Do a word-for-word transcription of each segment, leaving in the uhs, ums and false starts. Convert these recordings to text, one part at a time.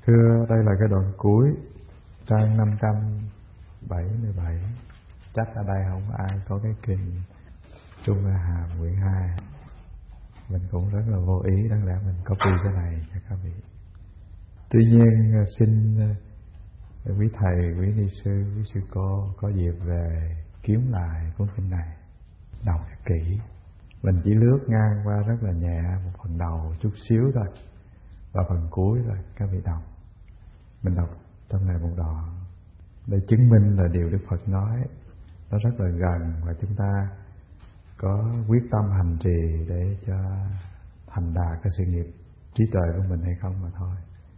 Thưa, đây là cái đoạn cuối trang năm trăm bảy mươi bảy. Chắc ở đây không ai có cái kinh Trung A Hàm quyển hai. Mình cũng rất là vô ý, đáng lẽ mình copy cái này cho các vị. Tuy nhiên xin quý thầy, quý ni sư, quý sư cô có dịp về kiếm lại cuốn kinh này, đọc kỹ. Mình chỉ lướt ngang qua rất là nhẹ một phần đầu chút xíu thôi, và phần cuối rồi các vị đọc. Mình đọc trong này một đoạn để chứng minh là điều Đức Phật nói nó rất là gần, và chúng ta có quyết tâm hành trì để cho thành đạt cái sự nghiệp trí tuệ của mình hay không mà thôi.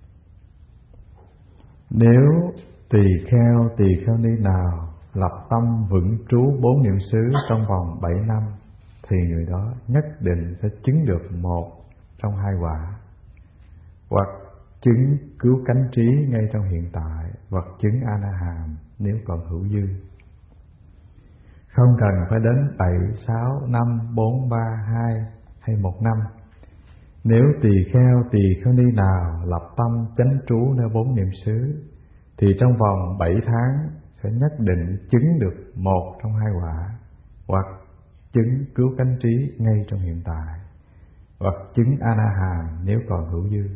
Nếu tỳ kheo tỳ kheo ni nào lập tâm vững trú bốn niệm xứ trong vòng bảy năm, thì người đó nhất định sẽ chứng được một trong hai quả: hoặc chứng cứu cánh trí ngay trong hiện tại, hoặc chứng A Na Hàm nếu còn hữu dư. Không cần phải đến bảy, sáu, năm, bốn, ba, hai hay một năm. Nếu tỳ kheo tỳ kheo ni nào lập tâm chánh trú nơi bốn niệm xứ, thì trong vòng bảy tháng sẽ nhất định chứng được một trong hai quả: hoặc chứng cứu cánh trí ngay trong hiện tại, hoặc chứng A Na Hàm nếu còn hữu dư.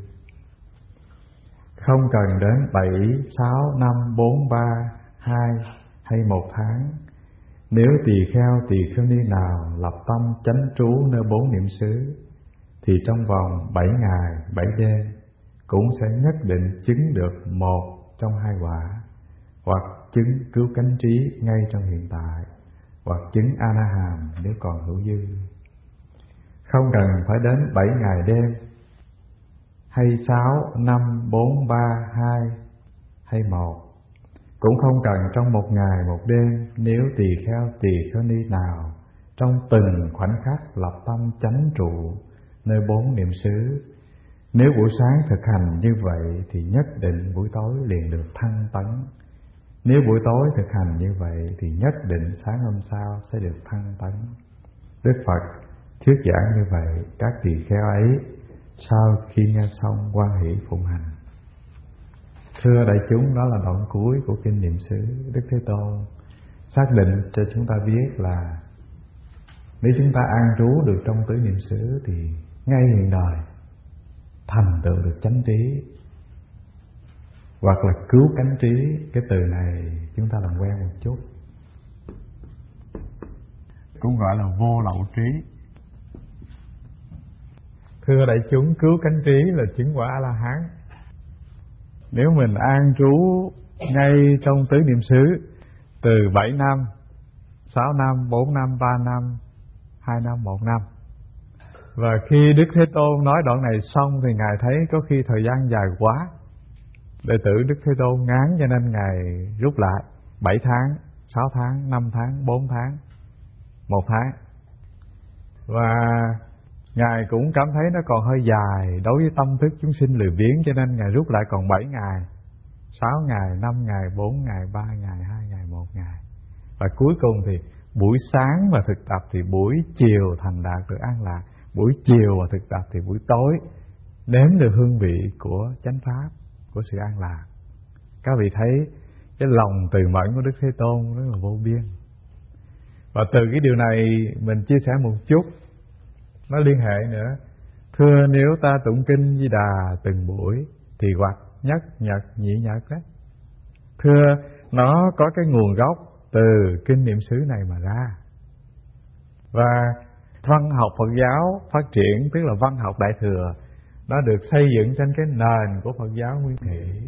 Không cần đến bảy, sáu, năm, bốn, ba, hai hay một tháng. Nếu tỳ kheo tỳ kheo ni nào lập tâm chánh trú nơi bốn niệm xứ, thì trong vòng bảy ngày bảy đêm cũng sẽ nhất định chứng được một trong hai quả: hoặc chứng cứu cánh trí ngay trong hiện tại, hoặc chứng A Na Hàm nếu còn hữu dư. Không cần phải đến bảy ngày đêm hay sáu, năm, bốn, ba, hai hay một. Cũng không cần trong một ngày một đêm, nếu tỳ kheo tỳ kheo ni nào trong từng khoảnh khắc lập tâm chánh trụ nơi bốn niệm xứ. Nếu buổi sáng thực hành như vậy thì nhất định buổi tối liền được thăng tấn. Nếu buổi tối thực hành như vậy thì nhất định sáng hôm sau sẽ được thăng tấn. Đức Phật thuyết giảng như vậy, các tỳ kheo ấy sau khi nghe xong hoan hỷ phụng hành. Thưa đại chúng, đó là đoạn cuối của kinh niệm xứ. Đức Thế Tôn xác định cho chúng ta biết là nếu chúng ta an trú được trong tứ niệm xứ thì ngay hiện đời thành tựu được chánh trí, hoặc là cứu cánh trí. Cái từ này chúng ta làm quen một chút, cũng gọi là vô lậu trí. Thưa đại chúng, cứu cánh trí là chứng quả A-la-hán. Nếu mình an trú ngay trong tứ niệm xứ từ bảy năm, sáu năm, bốn năm, ba năm, hai năm, một năm, và khi Đức Thế Tôn nói đoạn này xong thì Ngài thấy có khi thời gian dài quá, đệ tử Đức Thế Tôn ngán, cho nên Ngài rút lại bảy tháng, sáu tháng, năm tháng, bốn tháng, một tháng. Và Ngài cũng cảm thấy nó còn hơi dài đối với tâm thức chúng sinh lười biếng, cho nên Ngài rút lại còn bảy ngày, sáu ngày, năm ngày, bốn ngày, ba ngày, hai ngày, một ngày. Và cuối cùng thì buổi sáng mà thực tập thì buổi chiều thành đạt được an lạc, buổi chiều mà thực tập thì buổi tối nếm được hương vị của chánh pháp, của sự an lạc. Các vị thấy cái lòng từ mẫn của Đức Thế Tôn rất là vô biên. Và từ cái điều này mình chia sẻ một chút, nó liên hệ nữa. Thưa, nếu ta tụng kinh Di Đà từng buổi thì hoặc nhất nhật nhị nhật đấy. Thưa, nó có cái nguồn gốc từ kinh niệm xứ này mà ra. Và văn học Phật giáo phát triển, tức là văn học Đại Thừa, nó được xây dựng trên cái nền của Phật giáo Nguyên Thủy.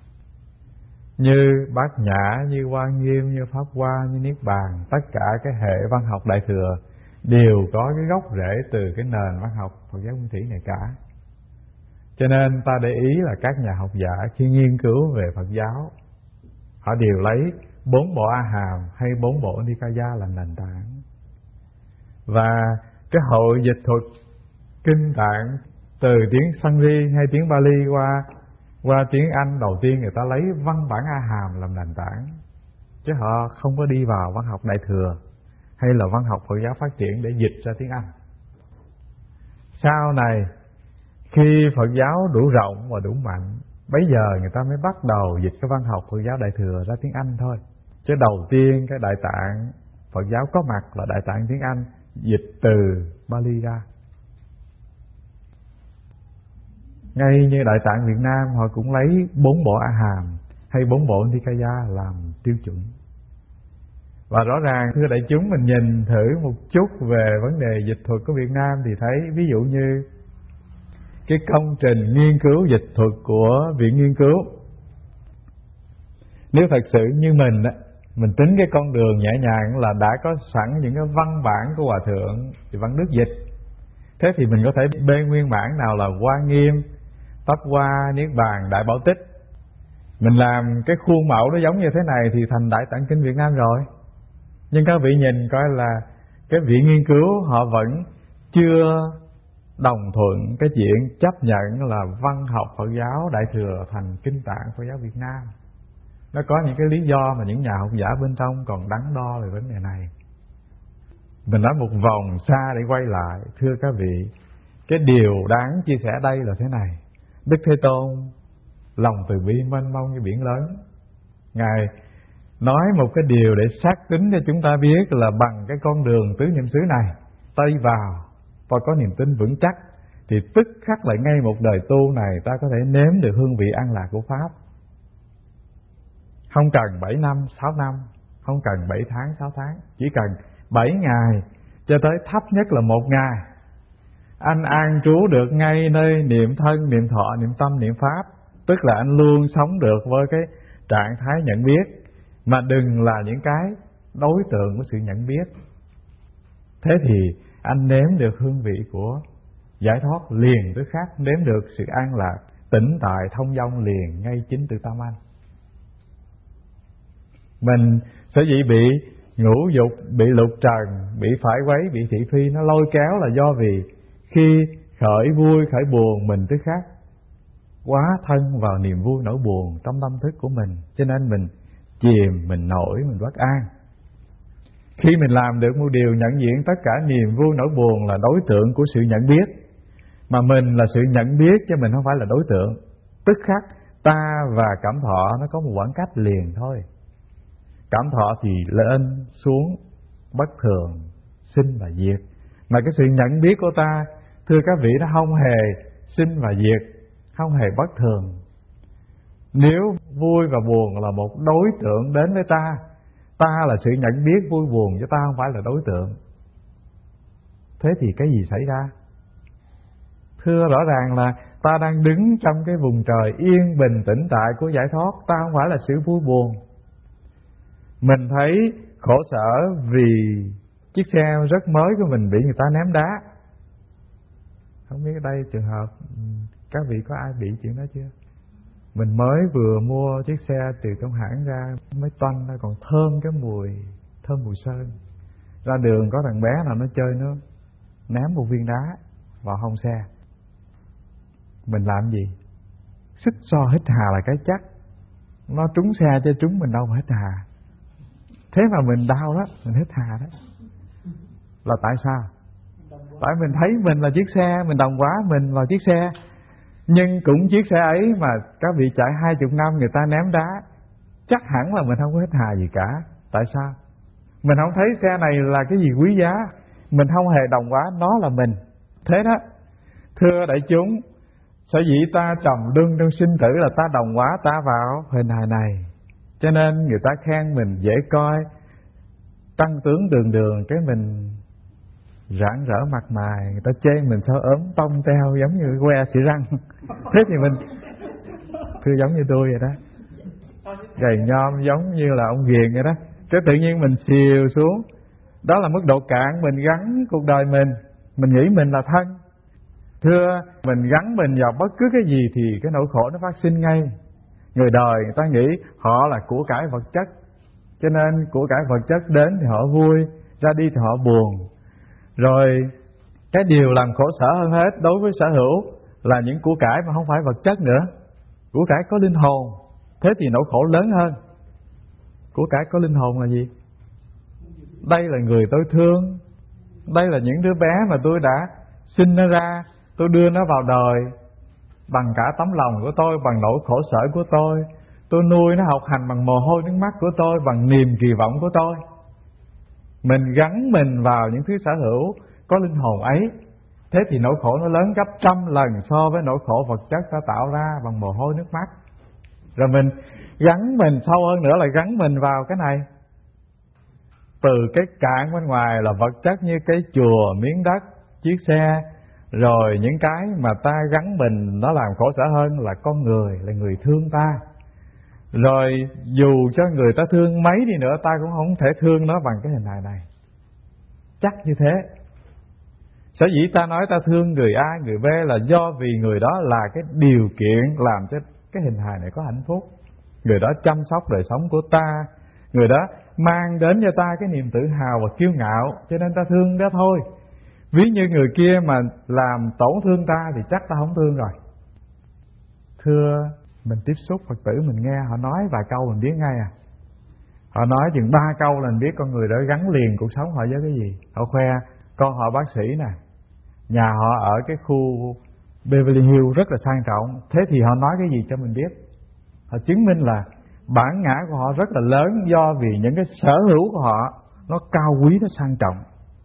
Như Bát Nhã, như Hoa Nghiêm, như Pháp Hoa, như Niết Bàn, tất cả cái hệ văn học Đại Thừa đều có cái gốc rễ từ cái nền văn học Phật giáo Nguyên Thủy này cả. Cho nên ta để ý là các nhà học giả khi nghiên cứu về Phật giáo, họ đều lấy bốn bộ A Hàm hay bốn bộ Nikaya làm nền tảng. Và cái hội dịch thuật kinh tạng từ tiếng Sanskrit hay tiếng Bali qua qua tiếng Anh, đầu tiên người ta lấy văn bản A Hàm làm nền tảng, chứ họ không có đi vào văn học Đại Thừa hay là văn học Phật giáo phát triển để dịch ra tiếng Anh. Sau này khi Phật giáo đủ rộng và đủ mạnh Bấy giờ người ta mới bắt đầu dịch cái văn học Phật giáo Đại Thừa ra tiếng Anh thôi. Chứ đầu tiên cái Đại Tạng Phật giáo có mặt là Đại Tạng tiếng Anh, dịch từ Bali ra. Ngay như Đại Tạng Việt Nam họ cũng lấy bốn bộ A Hàm hay bốn bộ Nikaya làm tiêu chuẩn. Và rõ ràng thưa đại chúng, mình nhìn thử một chút về vấn đề dịch thuật của Việt Nam thì thấy ví dụ như cái công trình nghiên cứu dịch thuật của Viện Nghiên cứu, nếu thật sự như mình á, mình tính cái con đường nhẹ nhàng là đã có sẵn những cái văn bản của Hòa Thượng thì văn đức dịch. Thế thì mình có thể bê nguyên bản nào là Hoa Nghiêm, Pháp Hoa, Niết Bàn, Đại Bảo Tích. Mình làm cái khuôn mẫu nó giống như thế này thì thành Đại Tạng Kinh Việt Nam rồi. Nhưng các vị nhìn coi là cái Viện Nghiên cứu họ vẫn chưa đồng thuận cái chuyện chấp nhận là văn học Phật giáo Đại Thừa thành Kinh Tạng Phật giáo Việt Nam. Nó có những cái lý do mà những nhà học giả bên trong còn đắn đo về vấn đề này. Mình nói một vòng xa để quay lại, thưa các vị, cái điều đáng chia sẻ đây là thế này. Đức Thế Tôn lòng từ bi mênh mông như biển lớn, Ngài nói một cái điều để xác tín cho chúng ta biết là bằng cái con đường tứ niệm xứ này, ta đi vào và có niềm tin vững chắc thì tức khắc lại ngay một đời tu này ta có thể nếm được hương vị an lạc của Pháp. Không cần bảy năm, sáu năm, không cần bảy tháng, sáu tháng, chỉ cần bảy ngày cho tới thấp nhất là một ngày, anh an trú được ngay nơi niệm thân, niệm thọ, niệm tâm, niệm Pháp. Tức là anh luôn sống được với cái trạng thái nhận biết, mà đừng là những cái đối tượng của sự nhận biết. Thế thì anh nếm được hương vị của giải thoát liền tức khắc, nếm được sự an lạc, tĩnh tại, thông dong liền ngay chính từ tâm anh. Mình sở dĩ bị ngũ dục, bị lục trần, bị phải quấy, bị thị phi nó lôi kéo là do vì khi khởi vui, khởi buồn mình tức khắc quá thân vào niềm vui nỗi buồn trong tâm thức của mình, cho nên mình chìm, mình nổi, mình bất an. Khi mình làm được một điều nhận diện tất cả niềm vui nỗi buồn là đối tượng của sự nhận biết, mà mình là sự nhận biết chứ mình không phải là đối tượng, tức khắc ta và cảm thọ nó có một khoảng cách liền thôi. Cảm thọ thì lên xuống bất thường, sinh và diệt, mà cái sự nhận biết của ta, thưa các vị, nó không hề sinh và diệt, không hề bất thường. Nếu vui và buồn là một đối tượng đến với ta, ta là sự nhận biết vui buồn chứ ta không phải là đối tượng. Thế thì cái gì xảy ra? Thưa rõ ràng là ta đang đứng trong cái vùng trời yên bình tĩnh tại của giải thoát, ta không phải là sự vui buồn. Mình thấy khổ sở vì chiếc xe rất mới của mình bị người ta ném đá. Không biết ở đây trường hợp các vị có ai bị chuyện đó chưa? Mình mới vừa mua chiếc xe từ trong hãng ra, mới toanh nó còn thơm cái mùi, thơm mùi sơn. Ra đường có thằng bé nào nó chơi nó ném một viên đá vào hông xe. Mình làm gì? Xích so hít hà là cái chắc. Nó trúng xe chứ trúng mình đâu mà hít hà. Thế mà mình đau đó, mình hít hà đó. Là tại sao? Tại mình thấy mình là chiếc xe, mình đồng hóa mình vào chiếc xe. Nhưng cũng chiếc xe ấy mà các vị chạy hai chục năm người ta ném đá, chắc hẳn là mình không có hít hà gì cả. Tại sao? Mình không thấy xe này là cái gì quý giá, mình không hề đồng hóa nó là mình. Thế đó, thưa đại chúng, sở dĩ ta trầm luân trong sinh tử là ta đồng hóa ta vào hình hài này, cho nên người ta khen mình dễ coi, tăng tướng đường đường, cái mình rạng rỡ mặt mày, người ta chê mình sao ốm tông teo giống như que xị răng. Thế thì mình thưa giống như tôi vậy đó, gầy nhom giống như là ông Ghiền vậy đó. Cái tự nhiên mình xìu xuống, đó là mức độ cạn mình gắn cuộc đời mình. Mình nghĩ mình là thân. Thưa, mình gắn mình vào bất cứ cái gì thì cái nỗi khổ nó phát sinh ngay. Người đời người ta nghĩ họ là của cải vật chất, cho nên của cải vật chất đến thì họ vui, ra đi thì họ buồn. Rồi cái điều làm khổ sở hơn hết đối với sở hữu là những của cải mà không phải vật chất nữa, của cải có linh hồn. Thế thì nỗi khổ lớn hơn. Của cải có linh hồn là gì? Đây là người tôi thương, đây là những đứa bé mà tôi đã sinh nó ra, tôi đưa nó vào đời, bằng cả tấm lòng của tôi, bằng nỗi khổ sở của tôi. Tôi nuôi nó học hành bằng mồ hôi nước mắt của tôi, bằng niềm kỳ vọng của tôi. Mình gắn mình vào những thứ sở hữu có linh hồn ấy, thế thì nỗi khổ nó lớn gấp trăm lần so với nỗi khổ vật chất ta tạo ra bằng mồ hôi nước mắt. Rồi mình gắn mình sâu hơn nữa là gắn mình vào cái này. Từ cái cạn bên ngoài là vật chất như cái chùa, miếng đất, chiếc xe, rồi những cái mà ta gắn mình nó làm khổ sở hơn là con người, là người thương ta. Rồi dù cho người ta thương mấy đi nữa, ta cũng không thể thương nó bằng cái hình hài này. Chắc như thế. Sở dĩ ta nói ta thương người A, người B là do vì người đó là cái điều kiện làm cho cái hình hài này có hạnh phúc. Người đó chăm sóc đời sống của ta, người đó mang đến cho ta cái niềm tự hào và kiêu ngạo, cho nên ta thương đó thôi. Ví như người kia mà làm tổn thương ta thì chắc ta không thương rồi. Thưa, mình tiếp xúc Phật tử mình nghe họ nói vài câu mình biết ngay à. Họ nói chừng ba câu là mình biết con người đó gắn liền cuộc sống họ với cái gì. Họ khoe con họ bác sĩ nè, nhà họ ở cái khu Beverly Hills rất là sang trọng. Thế thì họ nói cái gì cho mình biết. Họ chứng minh là bản ngã của họ rất là lớn, do vì những cái sở hữu của họ nó cao quý, nó sang trọng.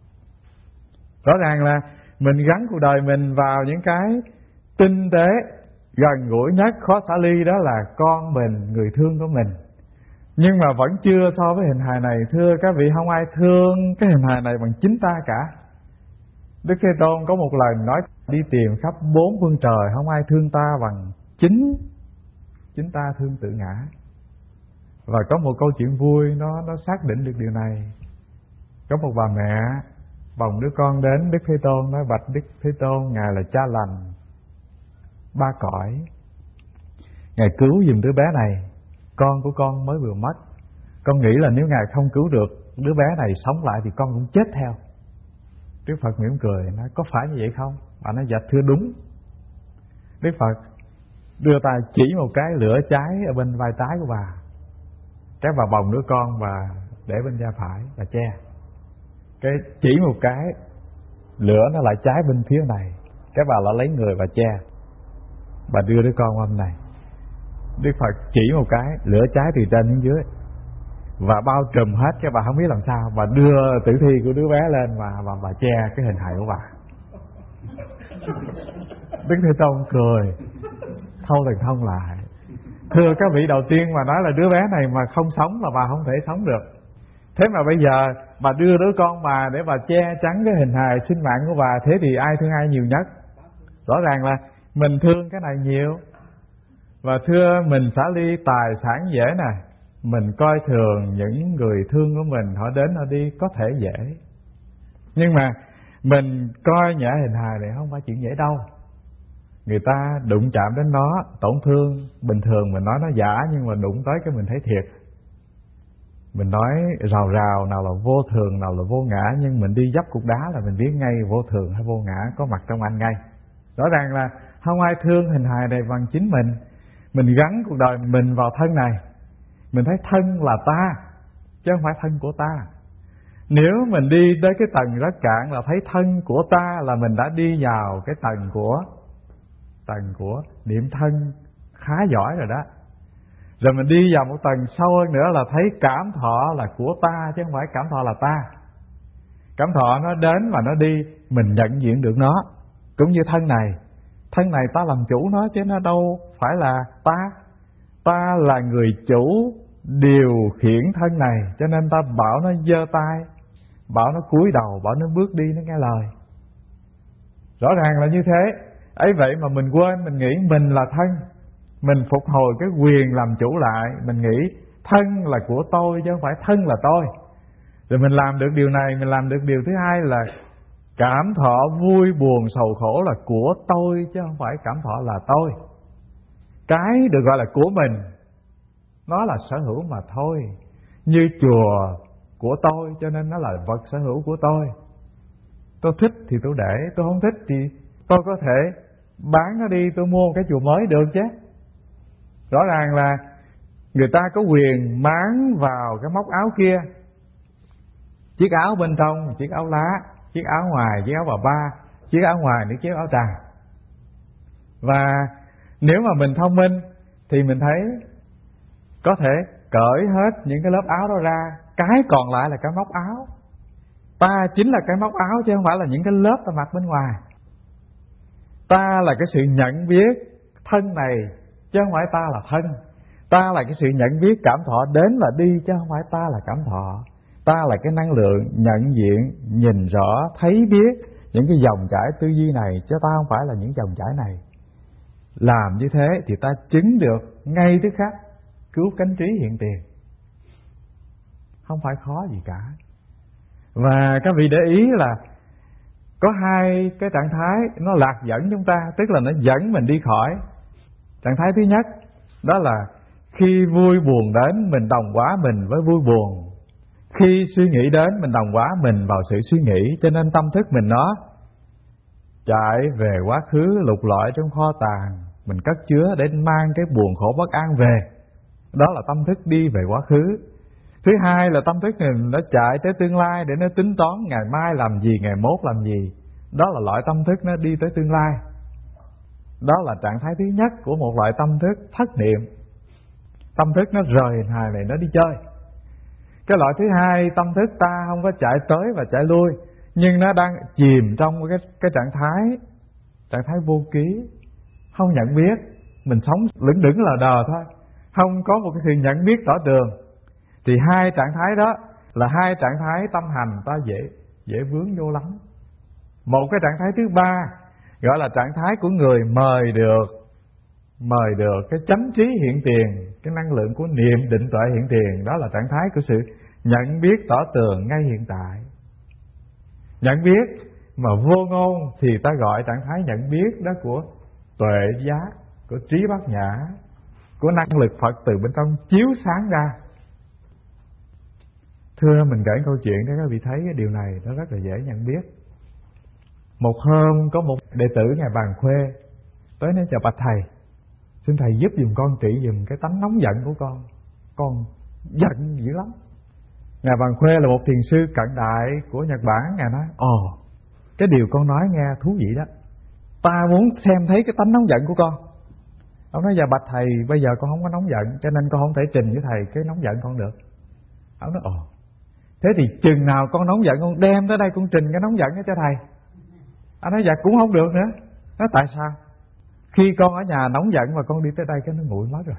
Rõ ràng là mình gắn cuộc đời mình vào những cái tinh tế, gần gũi nhất, khó xả ly, đó là con mình, người thương của mình. Nhưng mà vẫn chưa so với hình hài này. Thưa các vị, không ai thương cái hình hài này bằng chính ta cả. Đức Thế Tôn có một lần nói đi tìm khắp bốn phương trời, không ai thương ta bằng chính chính ta thương tự ngã. Và có một câu chuyện vui nó nó xác định được điều này. Có một bà mẹ bồng đứa con đến Đức Thế Tôn, nói bạch Đức Thế Tôn, Ngài là cha lành ba cõi, Ngài cứu giùm đứa bé này, con của con mới vừa mất. Con nghĩ là nếu Ngài không cứu được đứa bé này sống lại thì con cũng chết theo. Đức Phật mỉm cười nói có phải như vậy không? Bà nói dạ thưa đúng. Đức Phật đưa tay chỉ một cái lửa cháy ở bên vai trái của bà. Cái bà bồng đứa con và để bên vai phải và che. Cái chỉ một cái lửa nó lại cháy bên phía này. Cái bà lại lấy người và che. Bà đưa đứa con qua bên này. Đức Phật chỉ một cái lửa cháy từ trên đến dưới và bao trùm hết, cái bà không biết làm sao. Bà đưa tử thi của đứa bé lên và bà, bà che cái hình hài của bà. Đức Thế Tôn cười thâu lần thông lại. Thưa các vị, đầu tiên mà nói là đứa bé này mà không sống là bà không thể sống được. Thế mà bây giờ bà đưa đứa con bà để bà che chắn cái hình hài sinh mạng của bà, thế thì ai thương ai nhiều nhất? Rõ ràng là mình thương cái này nhiều. Và thưa, mình xả ly tài sản dễ nè, mình coi thường những người thương của mình, họ đến họ đi có thể dễ. Nhưng mà mình coi nhẹ hình hài này không phải chuyện dễ đâu. Người ta đụng chạm đến nó, tổn thương, bình thường mình nói nó giả, nhưng mà đụng tới cái mình thấy thiệt. Mình nói rào rào, nào là vô thường, nào là vô ngã, nhưng mình đi dấp cục đá là mình biết ngay vô thường hay vô ngã có mặt trong anh ngay. Rõ ràng là không ai thương hình hài này bằng chính mình. Mình gắn cuộc đời mình vào thân này, mình thấy thân là ta, chứ không phải thân của ta. Nếu mình đi tới cái tầng rất cạn là thấy thân của ta, là mình đã đi vào cái tầng của Tầng của niệm thân khá giỏi rồi đó. Rồi mình đi vào một tầng sâu hơn nữa là thấy cảm thọ là của ta, chứ không phải cảm thọ là ta. Cảm thọ nó đến và nó đi, mình nhận diện được nó. Cũng như thân này, thân này ta làm chủ nó chứ nó đâu phải là ta. Ta là người chủ điều khiển thân này, cho nên ta bảo nó giơ tay, bảo nó cúi đầu, bảo nó bước đi, nó nghe lời. Rõ ràng là như thế. Ấy vậy mà mình quên, mình nghĩ mình là thân. Mình phục hồi cái quyền làm chủ lại. Mình nghĩ thân là của tôi chứ không phải thân là tôi. Rồi mình làm được điều này. Mình làm được điều thứ hai là cảm thọ vui buồn sầu khổ là của tôi chứ không phải cảm thọ là tôi. Cái được gọi là của mình nó là sở hữu mà thôi. Như chùa của tôi cho nên nó là vật sở hữu của tôi. Tôi thích thì tôi để, tôi không thích thì tôi có thể bán nó đi, tôi mua một cái chùa mới được chứ. Rõ ràng là người ta có quyền máng vào cái móc áo kia. Chiếc áo bên trong, chiếc áo lá, chiếc áo ngoài, chiếc áo bà ba, chiếc áo ngoài nữa chiếc áo tràng. Và Nếu mà mình thông minh thì mình thấy có thể cởi hết những cái lớp áo đó ra, cái còn lại là cái móc áo. Ta chính là cái móc áo chứ không phải là những cái lớp ta mặc bên ngoài. Ta là cái sự nhận biết thân này chứ không phải ta là thân. Ta là cái sự nhận biết cảm thọ đến và đi chứ không phải ta là cảm thọ. Ta là cái năng lượng nhận diện, nhìn rõ, thấy biết những cái dòng chảy tư duy này chứ ta không phải là những dòng chảy này. Làm như thế thì ta chứng được ngay tức khắc cứu cánh trí hiện tiền. Không phải khó gì cả. Và các vị để ý là có hai cái trạng thái nó lạc dẫn chúng ta, tức là nó dẫn mình đi khỏi. Trạng thái thứ nhất đó là khi vui buồn đến mình đồng hóa mình với vui buồn. Khi suy nghĩ đến mình đồng hóa mình vào sự suy nghĩ. Cho nên tâm thức mình nó chạy về quá khứ lục lọi trong kho tàng mình cất chứa để mang cái buồn khổ bất an về. Đó là tâm thức đi về quá khứ. Thứ hai là tâm thức mình nó chạy tới tương lai để nó tính toán ngày mai làm gì, ngày mốt làm gì. Đó là loại tâm thức nó đi tới tương lai. Đó là trạng thái thứ nhất của một loại tâm thức thất niệm. Tâm thức nó rời hình hài này nó đi chơi. Cái loại thứ hai, tâm thức ta không có chạy tới và chạy lui, nhưng nó đang chìm trong cái, cái trạng thái Trạng thái vô ký, không nhận biết. Mình sống lững đững lờ đờ thôi, không có một cái sự nhận biết rõ tường. Thì hai trạng thái đó là hai trạng thái tâm hành ta dễ dễ vướng vô lắm. Một cái trạng thái thứ ba gọi là trạng thái của người mời được mời được cái chánh trí hiện tiền, cái năng lượng của niệm định tuệ hiện tiền. Đó là trạng thái của sự nhận biết tỏ tường ngay hiện tại. Nhận biết mà vô ngôn thì ta gọi trạng thái nhận biết đó của tuệ giác, của trí bát nhã, của năng lực Phật từ bên trong chiếu sáng ra. Thưa, mình kể câu chuyện để các vị thấy cái điều này nó rất là dễ nhận biết. Một hôm có một đệ tử ngài Bàn Khuê tới nói: chào bạch thầy, xin thầy giúp giùm con trị giùm cái tánh nóng giận của con. Con giận dữ lắm. Ngài Bàn Khuê là một thiền sư cận đại của Nhật Bản. Ngài nói: ồ, cái điều con nói nghe thú vị đó, ta muốn xem thấy cái tánh nóng giận của con. Ông nói: dạ bạch thầy, bây giờ con không có nóng giận, cho nên con không thể trình với thầy cái nóng giận con được. Ông nói: ồ, thế thì chừng nào con nóng giận con đem tới đây con trình cái nóng giận đó cho thầy. Anh nói: dạ cũng không được nữa. Nói: tại sao? Khi con ở nhà nóng giận mà con đi tới đây cái nó nguội mất rồi.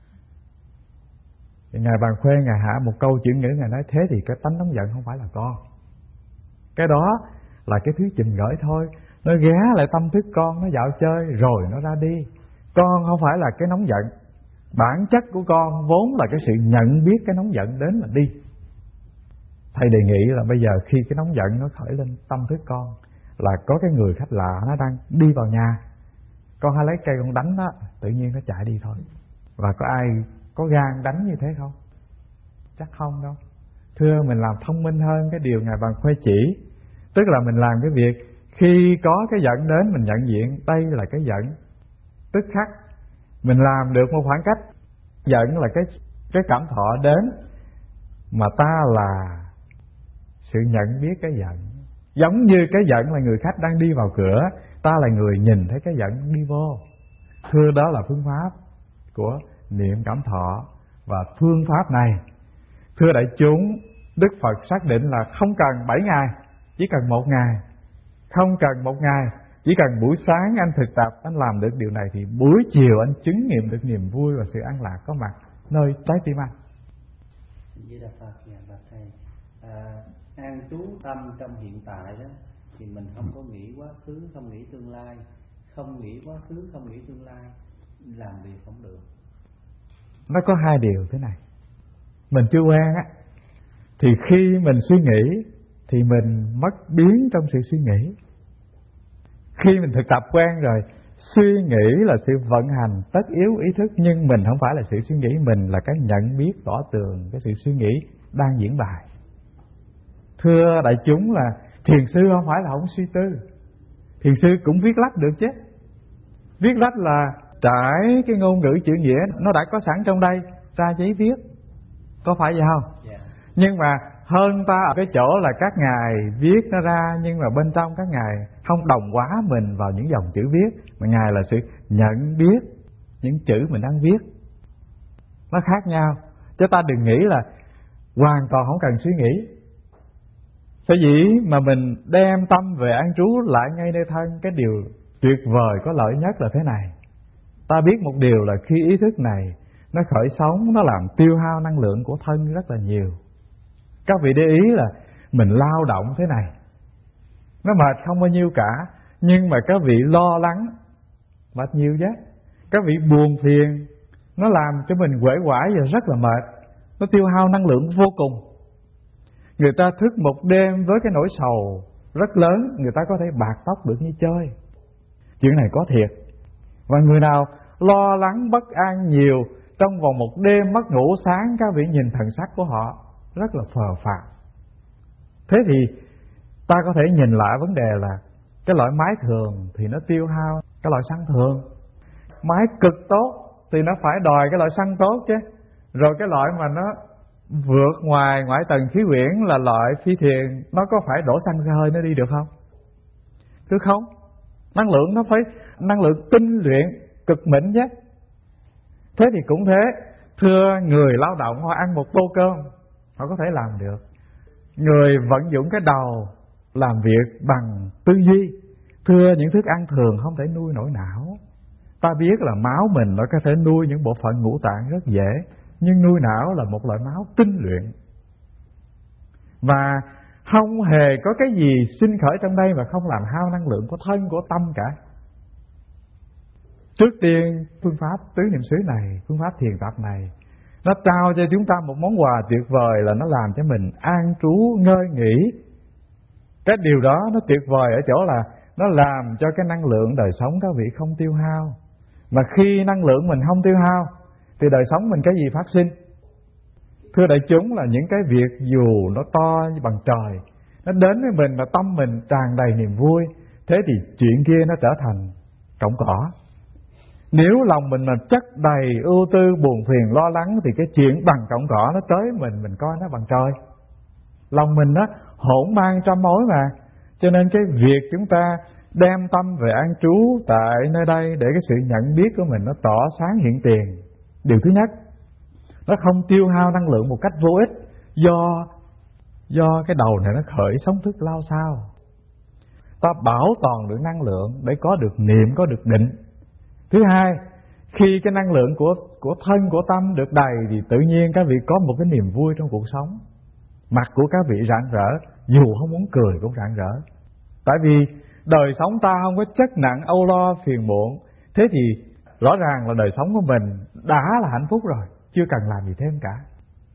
Thì Ngài Bàn Khuê Ngài hạ một câu chữ ngữ, Ngài nói: thế thì cái tánh nóng giận không phải là con. Cái đó là cái thứ trình gửi thôi. Nó ghé lại tâm thức con, nó dạo chơi rồi nó ra đi. Con không phải là cái nóng giận. Bản chất của con vốn là cái sự nhận biết cái nóng giận đến là đi. Thầy đề nghị là bây giờ khi cái nóng giận nó khởi lên tâm thức con, là có cái người khách lạ nó đang đi vào nhà, con hãy lấy cây con đánh nó, tự nhiên nó chạy đi thôi. Và có ai có gan đánh như thế không? Chắc không đâu. Thưa, mình làm thông minh hơn cái điều Ngài Bàn Khuê chỉ. Tức là mình làm cái việc khi có cái giận đến mình nhận diện đây là cái giận, tức khắc mình làm được một khoảng cách. Giận là cái cái cảm thọ đến, mà ta là sự nhận biết cái giận. Giống như cái giận là người khách đang đi vào cửa, ta là người nhìn thấy cái giận đi vô. Thưa, đó là phương pháp của niệm cảm thọ. Và phương pháp này, thưa đại chúng, Đức Phật xác định là không cần bảy ngày, chỉ cần một ngày. Không cần một ngày, chỉ cần buổi sáng anh thực tập, anh làm được điều này thì buổi chiều anh chứng nghiệm được niềm vui và sự an lạc có mặt nơi trái tim anh. Với Đà Phật, nhà bạch thầy, à, an trú tâm trong hiện tại đó, thì mình không có nghĩ quá khứ, không nghĩ tương lai, không nghĩ quá khứ, không nghĩ tương lai, làm việc không được. Nó có hai điều thế này. Mình chưa quen á, thì khi mình suy nghĩ thì mình mất biến trong sự suy nghĩ. Khi mình thực tập quen rồi, suy nghĩ là sự vận hành tất yếu ý thức, nhưng mình không phải là sự suy nghĩ, mình là cái nhận biết rõ tường cái sự suy nghĩ đang diễn bài. Thưa đại chúng, là thiền sư không phải là không suy tư. Thiền sư cũng viết lách được chứ. Viết lách là trải cái ngôn ngữ chữ nghĩa nó đã có sẵn trong đây ra giấy viết, có phải vậy không? Yeah. Nhưng mà hơn ta ở cái chỗ là các ngài viết nó ra, nhưng mà bên trong các ngài không đồng hóa mình vào những dòng chữ viết, mà ngài là sự nhận biết những chữ mình đang viết. Nó khác nhau. Chứ ta đừng nghĩ là hoàn toàn không cần suy nghĩ. Sở dĩ mà mình đem tâm về an trú lại ngay nơi thân, cái điều tuyệt vời có lợi nhất là thế này. Ta biết một điều là khi ý thức này nó khởi sống, nó làm tiêu hao năng lượng của thân rất là nhiều. Các vị để ý là mình lao động thế này, nó mệt không bao nhiêu cả, nhưng mà các vị lo lắng mệt nhiều chứ. Các vị buồn phiền, nó làm cho mình uể oải và rất là mệt. Nó tiêu hao năng lượng vô cùng. Người ta thức một đêm với cái nỗi sầu rất lớn, người ta có thể bạc tóc được như chơi. Chuyện này có thiệt. Và người nào lo lắng bất an nhiều, trong vòng một đêm mất ngủ, sáng các vị nhìn thần sắc của họ rất là phờ phạc. Thế thì ta có thể nhìn lại vấn đề là cái loại máy thường thì nó tiêu hao cái loại xăng thường. Máy cực tốt thì nó phải đòi cái loại xăng tốt chứ. Rồi cái loại mà nó vượt ngoài ngoại tầng khí quyển là loại phi thuyền, nó có phải đổ xăng xe hơi nó đi được không? Chứ không. Năng lượng nó phải năng lượng tinh luyện cực mịn chứ. Thế thì cũng thế, thưa người lao động họ ăn một tô cơm họ có thể làm được. Người vận dụng cái đầu làm việc bằng tư duy, thưa những thức ăn thường không thể nuôi nổi não. Ta biết là máu mình nó có thể nuôi những bộ phận ngũ tạng rất dễ, nhưng nuôi não là một loại máu tinh luyện. Và không hề có cái gì sinh khởi trong đây mà không làm hao năng lượng của thân, của tâm cả. Trước tiên, phương pháp tứ niệm xứ này, phương pháp thiền tập này, nó trao cho chúng ta một món quà tuyệt vời là nó làm cho mình an trú ngơi nghỉ. Cái điều đó nó tuyệt vời ở chỗ là nó làm cho cái năng lượng đời sống các vị không tiêu hao. Mà khi năng lượng mình không tiêu hao thì đời sống mình cái gì phát sinh? Thưa đại chúng, là những cái việc dù nó to như bằng trời, nó đến với mình và tâm mình tràn đầy niềm vui, thế thì chuyện kia nó trở thành cọng cỏ. Nếu lòng mình mà chất đầy ưu tư, buồn phiền, lo lắng thì cái chuyện bằng cọng cỏ nó tới mình, mình coi nó bằng trời. Lòng mình nó hỗn mang trăm mối mà. Cho nên cái việc chúng ta đem tâm về an trú tại nơi đây để cái sự nhận biết của mình nó tỏ sáng hiện tiền. Điều thứ nhất, nó không tiêu hao năng lượng một cách vô ích, do do cái đầu này nó khởi sóng thức lao sao. Ta bảo toàn được năng lượng để có được niệm, có được định. Thứ hai, khi cái năng lượng của của thân, của tâm được đầy thì tự nhiên các vị có một cái niềm vui trong cuộc sống. Mặt của các vị rạng rỡ, dù không muốn cười cũng rạng rỡ. Tại vì đời sống ta không có chất nặng âu lo phiền muộn. Thế thì rõ ràng là đời sống của mình đã là hạnh phúc rồi, chưa cần làm gì thêm cả.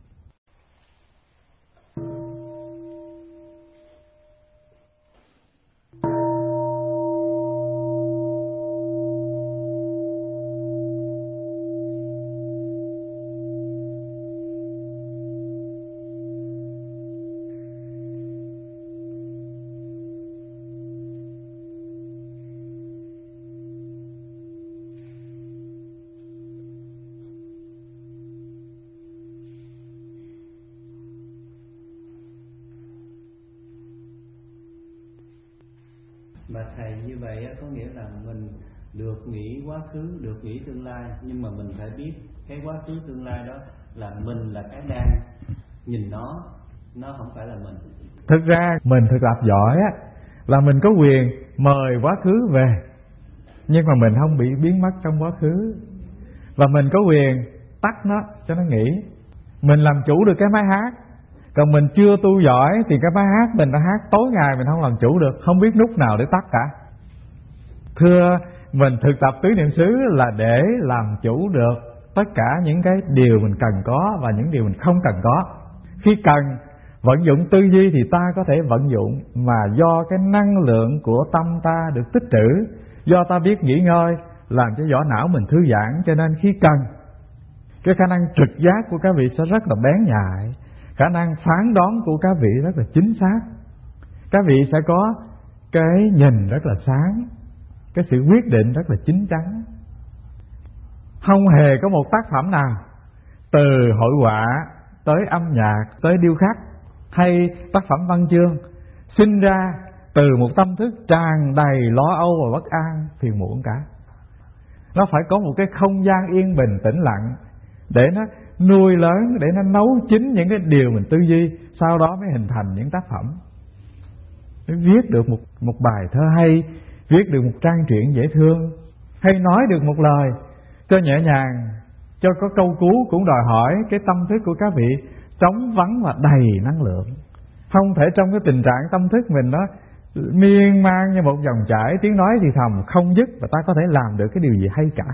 Mà thầy, như vậy có nghĩa là mình được nghĩ quá khứ, được nghĩ tương lai, nhưng mà mình phải biết cái quá khứ tương lai đó là mình là cái đang nhìn nó, nó không phải là mình. Thực ra mình thực tập giỏi á là mình có quyền mời quá khứ về, nhưng mà mình không bị biến mất trong quá khứ. Và mình có quyền tắt nó cho nó nghỉ. Mình làm chủ được cái máy hát. Còn mình chưa tu giỏi thì cái máy hát mình đã hát tối ngày mình không làm chủ được, không biết lúc nào để tắt cả. Thưa, mình thực tập tứ niệm xứ là để làm chủ được tất cả những cái điều mình cần có và những điều mình không cần có. Khi cần vận dụng tư duy thì ta có thể vận dụng, mà do cái năng lượng của tâm ta được tích trữ, do ta biết nghỉ ngơi, làm cho vỏ não mình thư giãn, cho nên khi cần, cái khả năng trực giác của các vị sẽ rất là bén nhạy, khả năng phán đoán của các vị rất là chính xác. Các vị sẽ có cái nhìn rất là sáng, cái sự quyết định rất là chín chắn. Không hề có một tác phẩm nào, từ hội họa tới âm nhạc, tới điêu khắc hay tác phẩm văn chương, sinh ra từ một tâm thức tràn đầy lo âu và bất an, phiền muộn cả. Nó phải có một cái không gian yên bình tĩnh lặng để nó nuôi lớn, để nó nấu chín những cái điều mình tư duy, sau đó mới hình thành những tác phẩm. Để viết được một, một bài thơ hay, viết được một trang truyện dễ thương, hay nói được một lời cho nhẹ nhàng, cho có câu cú, cũng đòi hỏi cái tâm thức của các vị trống vắng và đầy năng lượng. Không thể trong cái tình trạng tâm thức mình nó miên man như một dòng chảy, tiếng nói thì thầm không dứt, và ta có thể làm được cái điều gì hay cả.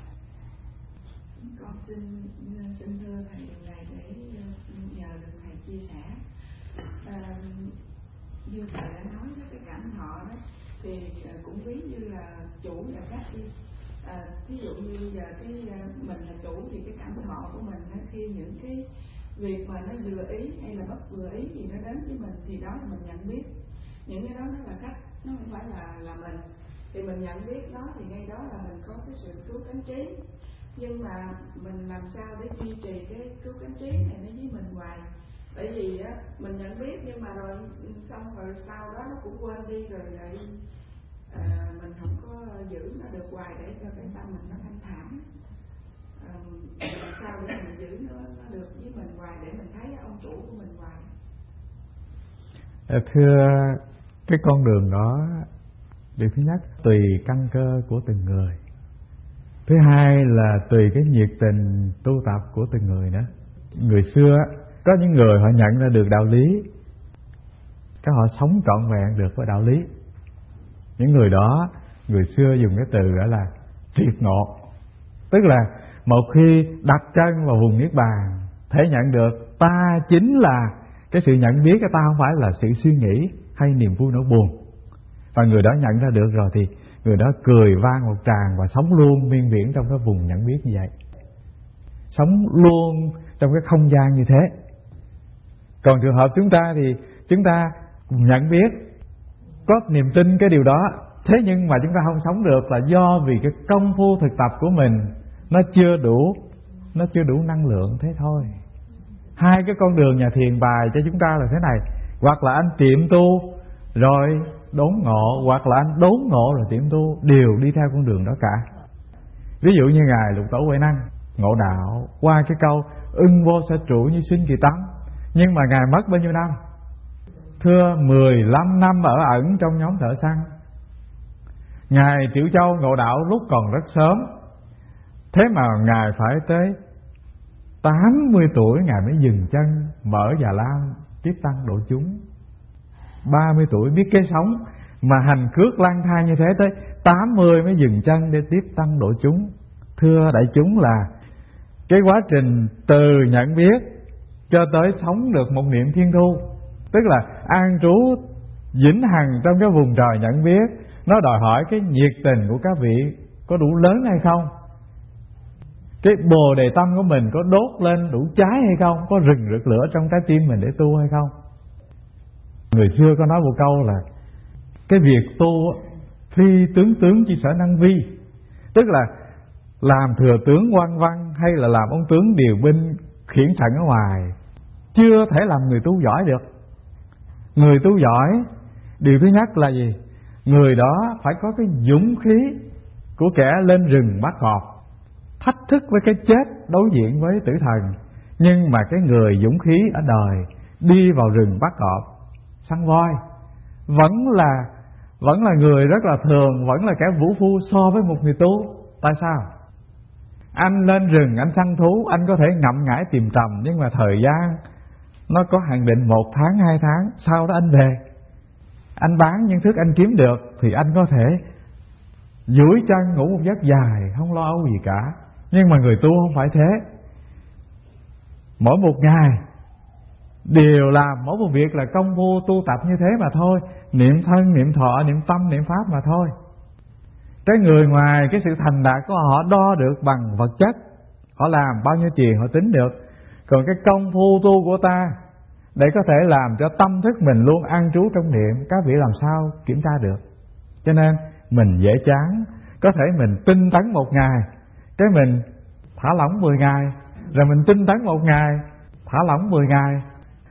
Con xin xin thưa thầy điều này để nhờ được thầy chia sẻ. À, như thầy đã nói với cái cảm thọ đó, thì cũng ví như là chủ và khách đi. À, ví dụ như bây giờ cái mình là chủ thì cái cảm thọ của mình đó, khi những cái việc mà nó vừa ý hay là bất vừa ý gì nó đến với mình thì đó là mình nhận biết. Những cái đó nó là cách, nó không phải là là mình. Thì mình nhận biết nó thì ngay đó là mình có cái sự cứu cánh trí. Nhưng mà mình làm sao để duy trì cái cứu cánh trí này nó với mình hoài. Bởi vì á, mình nhận biết nhưng mà rồi xong rồi sau đó nó cũng quên đi rồi lại à, mình không có giữ nó được hoài để cho cái tâm mình nó thanh thản. À, làm sao để mình giữ nó, nó được với mình hoài để mình thấy ông chủ của mình hoài. Thưa, cái con đường đó, điều thứ nhất tùy căn cơ của từng người. Thứ hai là tùy cái nhiệt tình tu tập của từng người nữa. Người xưa có những người họ nhận ra được đạo lý, cái họ sống trọn vẹn được với đạo lý. Những người đó, người xưa dùng cái từ đó là triệt ngộ. Tức là một khi đặt chân vào vùng niết bàn, thể nhận được ta chính là cái sự nhận biết, cái ta không phải là sự suy nghĩ hay niềm vui nỗi buồn. Và người đó nhận ra được rồi thì người đó cười vang một tràng và sống luôn miên viễn trong cái vùng nhận biết như vậy. Sống luôn trong cái không gian như thế. Còn trường hợp chúng ta thì chúng ta nhận biết, có niềm tin cái điều đó, thế nhưng mà chúng ta không sống được là do vì cái công phu thực tập của mình nó chưa đủ, nó chưa đủ năng lượng thế thôi. Hai cái con đường nhà thiền bài cho chúng ta là thế này: hoặc là anh tiệm tu rồi đốn ngộ, hoặc là anh đốn ngộ rồi tiệm tu, đều đi theo con đường đó cả. Ví dụ như ngài Lục Tổ Huệ Năng ngộ đạo qua cái câu ưng vô sở trụ như sinh kỳ tâm, nhưng mà ngài mất bao nhiêu năm? Thưa, mười lăm năm ở ẩn trong nhóm thợ săn. Ngài Triệu Châu ngộ đạo lúc còn rất sớm, thế mà ngài phải tới tám mươi tuổi ngài mới dừng chân mở Già Lam tiếp tăng độ chúng. Ba mươi tuổi biết kế sống mà hành cước lang thang như thế, tới tám mươi mới dừng chân để tiếp tăng độ chúng. Thưa đại chúng, là cái quá trình từ nhận biết cho tới sống được một niệm thiên thu, tức là an trú vĩnh hằng trong cái vùng trời nhận biết, nó đòi hỏi cái nhiệt tình của các vị có đủ lớn hay không, cái bồ đề tâm của mình có đốt lên đủ cháy hay không, có rừng rực lửa trong trái tim mình để tu hay không. Người xưa có nói một câu là cái việc tu phi tướng tướng chỉ sở năng vi, tức là làm thừa tướng quan văn hay là làm ông tướng điều binh khiển trận ở ngoài chưa thể làm người tu giỏi được. Người tu giỏi, điều thứ nhất là gì? Người đó phải có cái dũng khí của kẻ lên rừng bắt cọp, thách thức với cái chết, đối diện với tử thần. Nhưng mà cái người dũng khí ở đời đi vào rừng bắt cọp, săn voi, vẫn là vẫn là người rất là thường, vẫn là kẻ vũ phu so với một người tu. Tại sao? Anh lên rừng anh săn thú, anh có thể ngậm ngãi tìm tầm, nhưng mà thời gian nó có hạn định, một tháng, hai tháng, sau đó anh về. Anh bán những thức anh kiếm được thì anh có thể duỗi chân ngủ một giấc dài, không lo âu gì cả. Nhưng mà người tu không phải thế. Mỗi một ngày đều làm mỗi một việc là công phu tu tập như thế mà thôi. Niệm thân, niệm thọ, niệm tâm, niệm pháp mà thôi. Cái người ngoài cái sự thành đạt của họ đo được bằng vật chất, họ làm bao nhiêu tiền họ tính được. Còn cái công phu tu của ta, để có thể làm cho tâm thức mình luôn an trú trong niệm, các vị làm sao kiểm tra được. Cho nên mình dễ chán, có thể mình tinh tấn một ngày, cái mình thả lỏng mười ngày, rồi mình tinh tấn một ngày, thả lỏng mười ngày.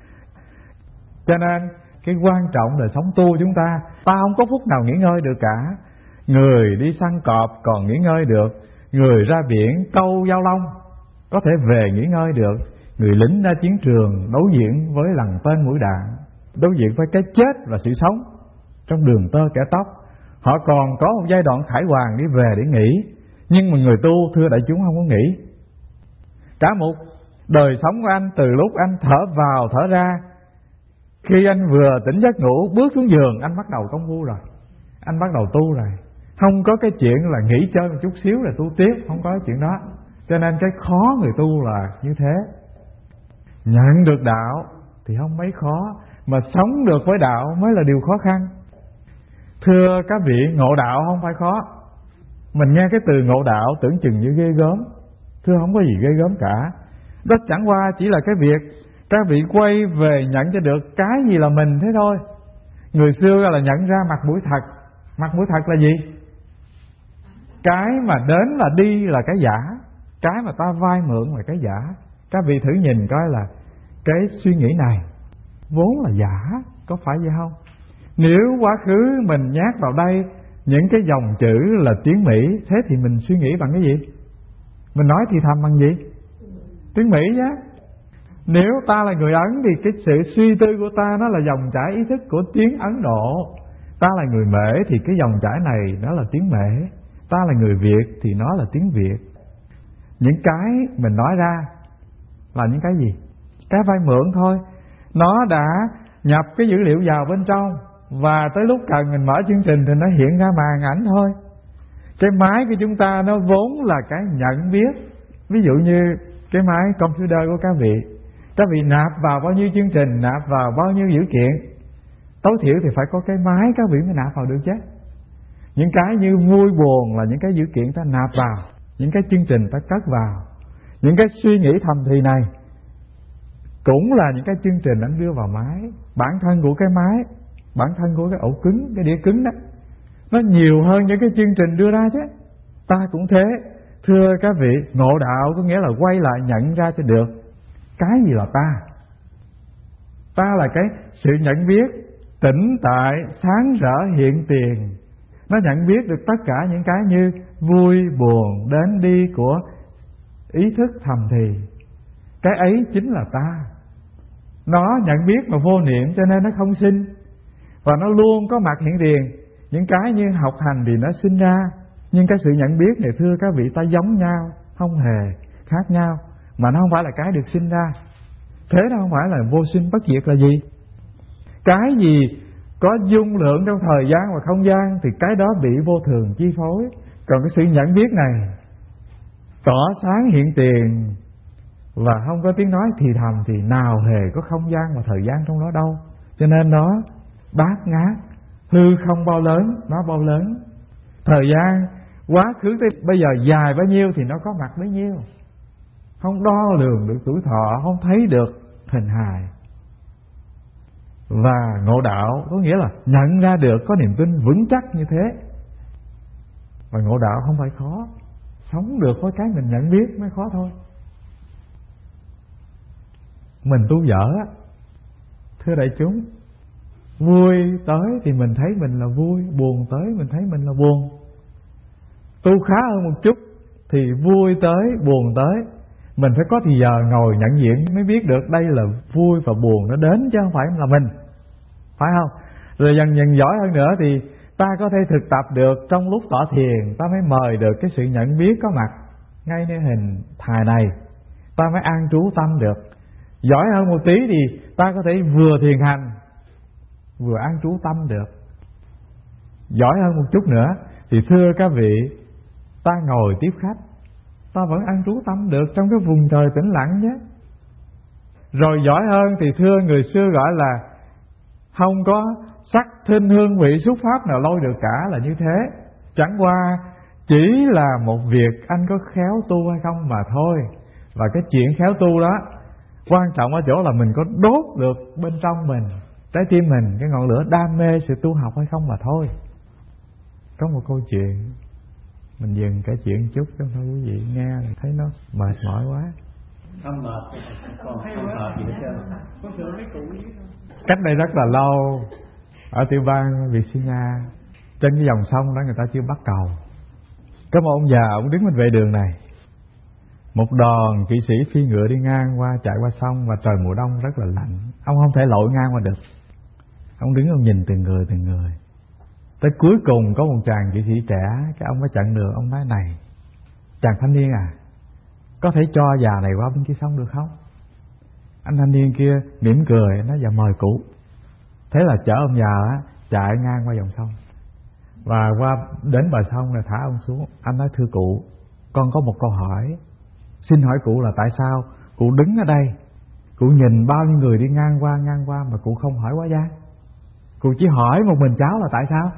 Cho nên cái quan trọng là sống tu chúng ta, ta không có phút nào nghỉ ngơi được cả. Người đi săn cọp còn nghỉ ngơi được, người ra biển câu dao long có thể về nghỉ ngơi được. Người lính ra chiến trường đối diện với lằn tên mũi đạn, đối diện với cái chết và sự sống trong đường tơ kẻ tóc. Họ còn có một giai đoạn khải hoàn đi về để nghỉ. Nhưng mà người tu, thưa đại chúng, không có nghỉ. Cả một đời sống của anh, từ lúc anh thở vào thở ra, khi anh vừa tỉnh giấc ngủ bước xuống giường, anh bắt đầu công phu rồi, anh bắt đầu tu rồi. Không có cái chuyện là nghỉ chơi một chút xíu rồi tu tiếp, không có cái chuyện đó. Cho nên cái khó người tu là như thế. Nhận được đạo thì không mấy khó, mà sống được với đạo mới là điều khó khăn. Thưa các vị, ngộ đạo không phải khó. Mình nghe cái từ ngộ đạo tưởng chừng như ghê gớm. Thưa, không có gì ghê gớm cả. Đó chẳng qua chỉ là cái việc các vị quay về nhận cho được cái gì là mình thế thôi. Người xưa là nhận ra mặt mũi thật. Mặt mũi thật là gì? Cái mà đến là đi là cái giả, cái mà ta vay mượn là cái giả. Các vị thử nhìn coi là cái suy nghĩ này vốn là giả, có phải vậy không? Nếu quá khứ mình nhát vào đây những cái dòng chữ là tiếng Mỹ, thế thì mình suy nghĩ bằng cái gì? Mình nói thì thầm bằng gì? Tiếng Mỹ nhé. Nếu ta là người Ấn thì cái sự suy tư của ta nó là dòng chảy ý thức của tiếng Ấn Độ. Ta là người Mễ thì cái dòng chảy này nó là tiếng Mễ. Ta là người Việt thì nó là tiếng Việt. Những cái mình nói ra là những cái gì? Cái vay mượn thôi. Nó đã nhập cái dữ liệu vào bên trong, và tới lúc cần mình mở chương trình thì nó hiện ra màn ảnh thôi. Cái máy của chúng ta nó vốn là cái nhận biết. Ví dụ như cái máy computer của các vị, các vị nạp vào bao nhiêu chương trình, nạp vào bao nhiêu dữ kiện, tối thiểu thì phải có cái máy các vị mới nạp vào được chứ. Những cái như vui buồn là những cái dữ kiện ta nạp vào, những cái chương trình ta cất vào. Những cái suy nghĩ thầm thì này cũng là những cái chương trình anh đưa vào máy. Bản thân của cái máy, bản thân của cái ổ cứng, cái đĩa cứng đó, nó nhiều hơn những cái chương trình đưa ra chứ. Ta cũng thế. Thưa các vị, ngộ đạo có nghĩa là quay lại nhận ra cho được cái gì là ta. Ta là cái sự nhận biết tĩnh tại, sáng rỡ, hiện tiền. Nó nhận biết được tất cả những cái như vui, buồn, đến đi của ý thức thầm thì. Cái ấy chính là ta. Nó nhận biết mà vô niệm cho nên nó không sinh, và nó luôn có mặt hiện tiền. Những cái như học hành thì nó sinh ra, nhưng cái sự nhận biết này thưa các vị, ta giống nhau, không hề khác nhau, mà nó không phải là cái được sinh ra. Thế nó không phải là vô sinh bất diệt là gì? Cái gì có dung lượng trong thời gian và không gian thì cái đó bị vô thường chi phối. Còn cái sự nhận biết này tỏ sáng hiện tiền và không có tiếng nói thì thầm thì nào hề có không gian và thời gian trong đó đâu. Cho nên nó bát ngát, hư không bao lớn, nó bao lớn. Thời gian quá khứ tới bây giờ dài bao nhiêu thì nó có mặt bấy nhiêu. Không đo lường được tuổi thọ, không thấy được hình hài. Và ngộ đạo có nghĩa là nhận ra được, có niềm tin vững chắc như thế. Và ngộ đạo không phải khó, sống được với cái mình nhận biết mới khó thôi. Mình tu dở, thưa đại chúng, vui tới thì mình thấy mình là vui, buồn tới mình thấy mình là buồn. Tu khá hơn một chút thì vui tới, buồn tới, mình phải có thì giờ ngồi nhận diện mới biết được đây là vui và buồn nó đến chứ không phải là mình, phải không? Rồi dần dần giỏi hơn nữa thì ta có thể thực tập được. Trong lúc tỏ thiền ta mới mời được cái sự nhận biết có mặt ngay nơi hình thài này, ta mới an trú tâm được. Giỏi hơn một tí thì ta có thể vừa thiền hành vừa an trú tâm được. Giỏi hơn một chút nữa thì thưa các vị, ta ngồi tiếp khách, ta vẫn an trú tâm được trong cái vùng trời tĩnh lặng nhé. Rồi giỏi hơn thì thưa người xưa gọi là không có sắc thinh hương vị xúc pháp nào lôi được cả, là như thế. Chẳng qua chỉ là một việc anh có khéo tu hay không mà thôi. Và cái chuyện khéo tu đó quan trọng ở chỗ là mình có đốt được bên trong mình, trái tim mình, cái ngọn lửa đam mê sự tu học hay không mà thôi. Có một câu chuyện, mình dừng cái chuyện chút cho thôi quý vị nghe thấy nó mệt mỏi quá. Không mệt, còn không mệt gì hết trơn. Cách đây rất là lâu, ở tiểu bang Virginia, trên cái dòng sông đó người ta chưa bắt cầu. Có một ông già, ông đứng bên vệ đường này, một đoàn kỵ sĩ phi ngựa đi ngang qua, chạy qua sông, và trời mùa đông rất là lạnh. Ông không thể lội ngang qua được. Ông đứng ông nhìn từng người từng người. Tới cuối cùng có một chàng kỵ sĩ trẻ, cái ông mới chặn đường. Ông nói: này, chàng thanh niên à, có thể cho già này qua bên kia sông được không? Anh thanh niên kia mỉm cười nói: dạ mời cụ. Thế là chở ông già á, chạy ngang qua dòng sông, và qua đến bờ sông rồi thả ông xuống. Anh nói: thưa cụ, con có một câu hỏi, xin hỏi cụ là tại sao cụ đứng ở đây, cụ nhìn bao nhiêu người đi ngang qua ngang qua mà cụ không hỏi quá gian? Cụ chỉ hỏi một mình cháu là tại sao?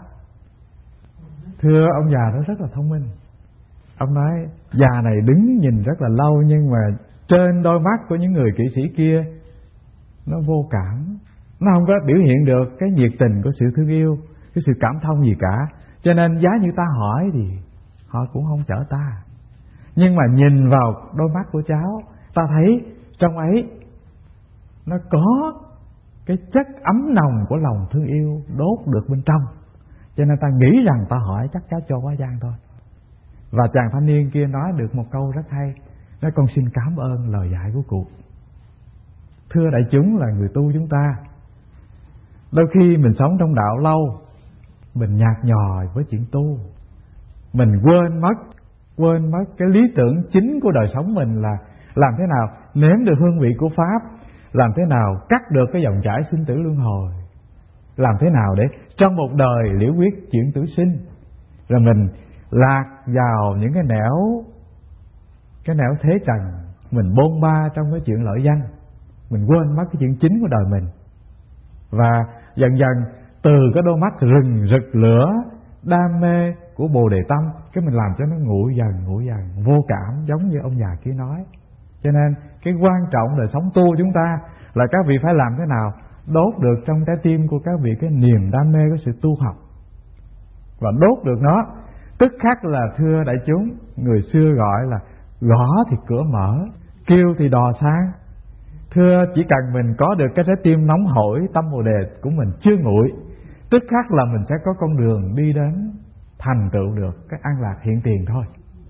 Thưa, ông già đó rất là thông minh. Ông nói: già này đứng nhìn rất là lâu, nhưng mà trên đôi mắt của những người kỵ sĩ kia nó vô cảm, nó không có biểu hiện được cái nhiệt tình của sự thương yêu, cái sự cảm thông gì cả. Cho nên giá như ta hỏi thì họ cũng không chở ta. Nhưng mà nhìn vào đôi mắt của cháu, ta thấy trong ấy nó có cái chất ấm nồng của lòng thương yêu đốt được bên trong. Cho nên ta nghĩ rằng ta hỏi chắc cháu cho quá gian thôi. Và chàng thanh niên kia nói được một câu rất hay, nói: con xin cảm ơn lời dạy của cụ. Thưa đại chúng là người tu chúng ta, đôi khi mình sống trong đạo lâu, mình nhạt nhòa với chuyện tu, mình quên mất quên mất cái lý tưởng chính của đời sống mình là làm thế nào nếm được hương vị của Pháp, làm thế nào cắt được cái dòng chảy sinh tử luân hồi, làm thế nào để trong một đời liễu quyết chuyển tử sinh. Rồi mình lạc vào những cái nẻo cái nẻo thế trần, mình bôn ba trong cái chuyện lợi danh, mình quên mất cái chuyện chính của đời mình. Và dần dần từ cái đôi mắt rừng rực lửa đam mê của Bồ Đề Tâm, cái mình làm cho nó nguội dần nguội dần vô cảm, giống như ông già kia nói. Cho nên cái quan trọng đời sống tu chúng ta là các vị phải làm thế nào đốt được trong trái tim của các vị cái niềm đam mê của sự tu học, và đốt được nó tức khắc là, thưa đại chúng, người xưa gọi là gõ thì cửa mở, kêu thì đò sang. Thưa, chỉ cần mình có được cái trái tim nóng hổi, tâm Bồ Đề của mình chưa nguội, tức khắc là mình sẽ có con đường đi đến thành tựu được cái an lạc hiện tiền thôi.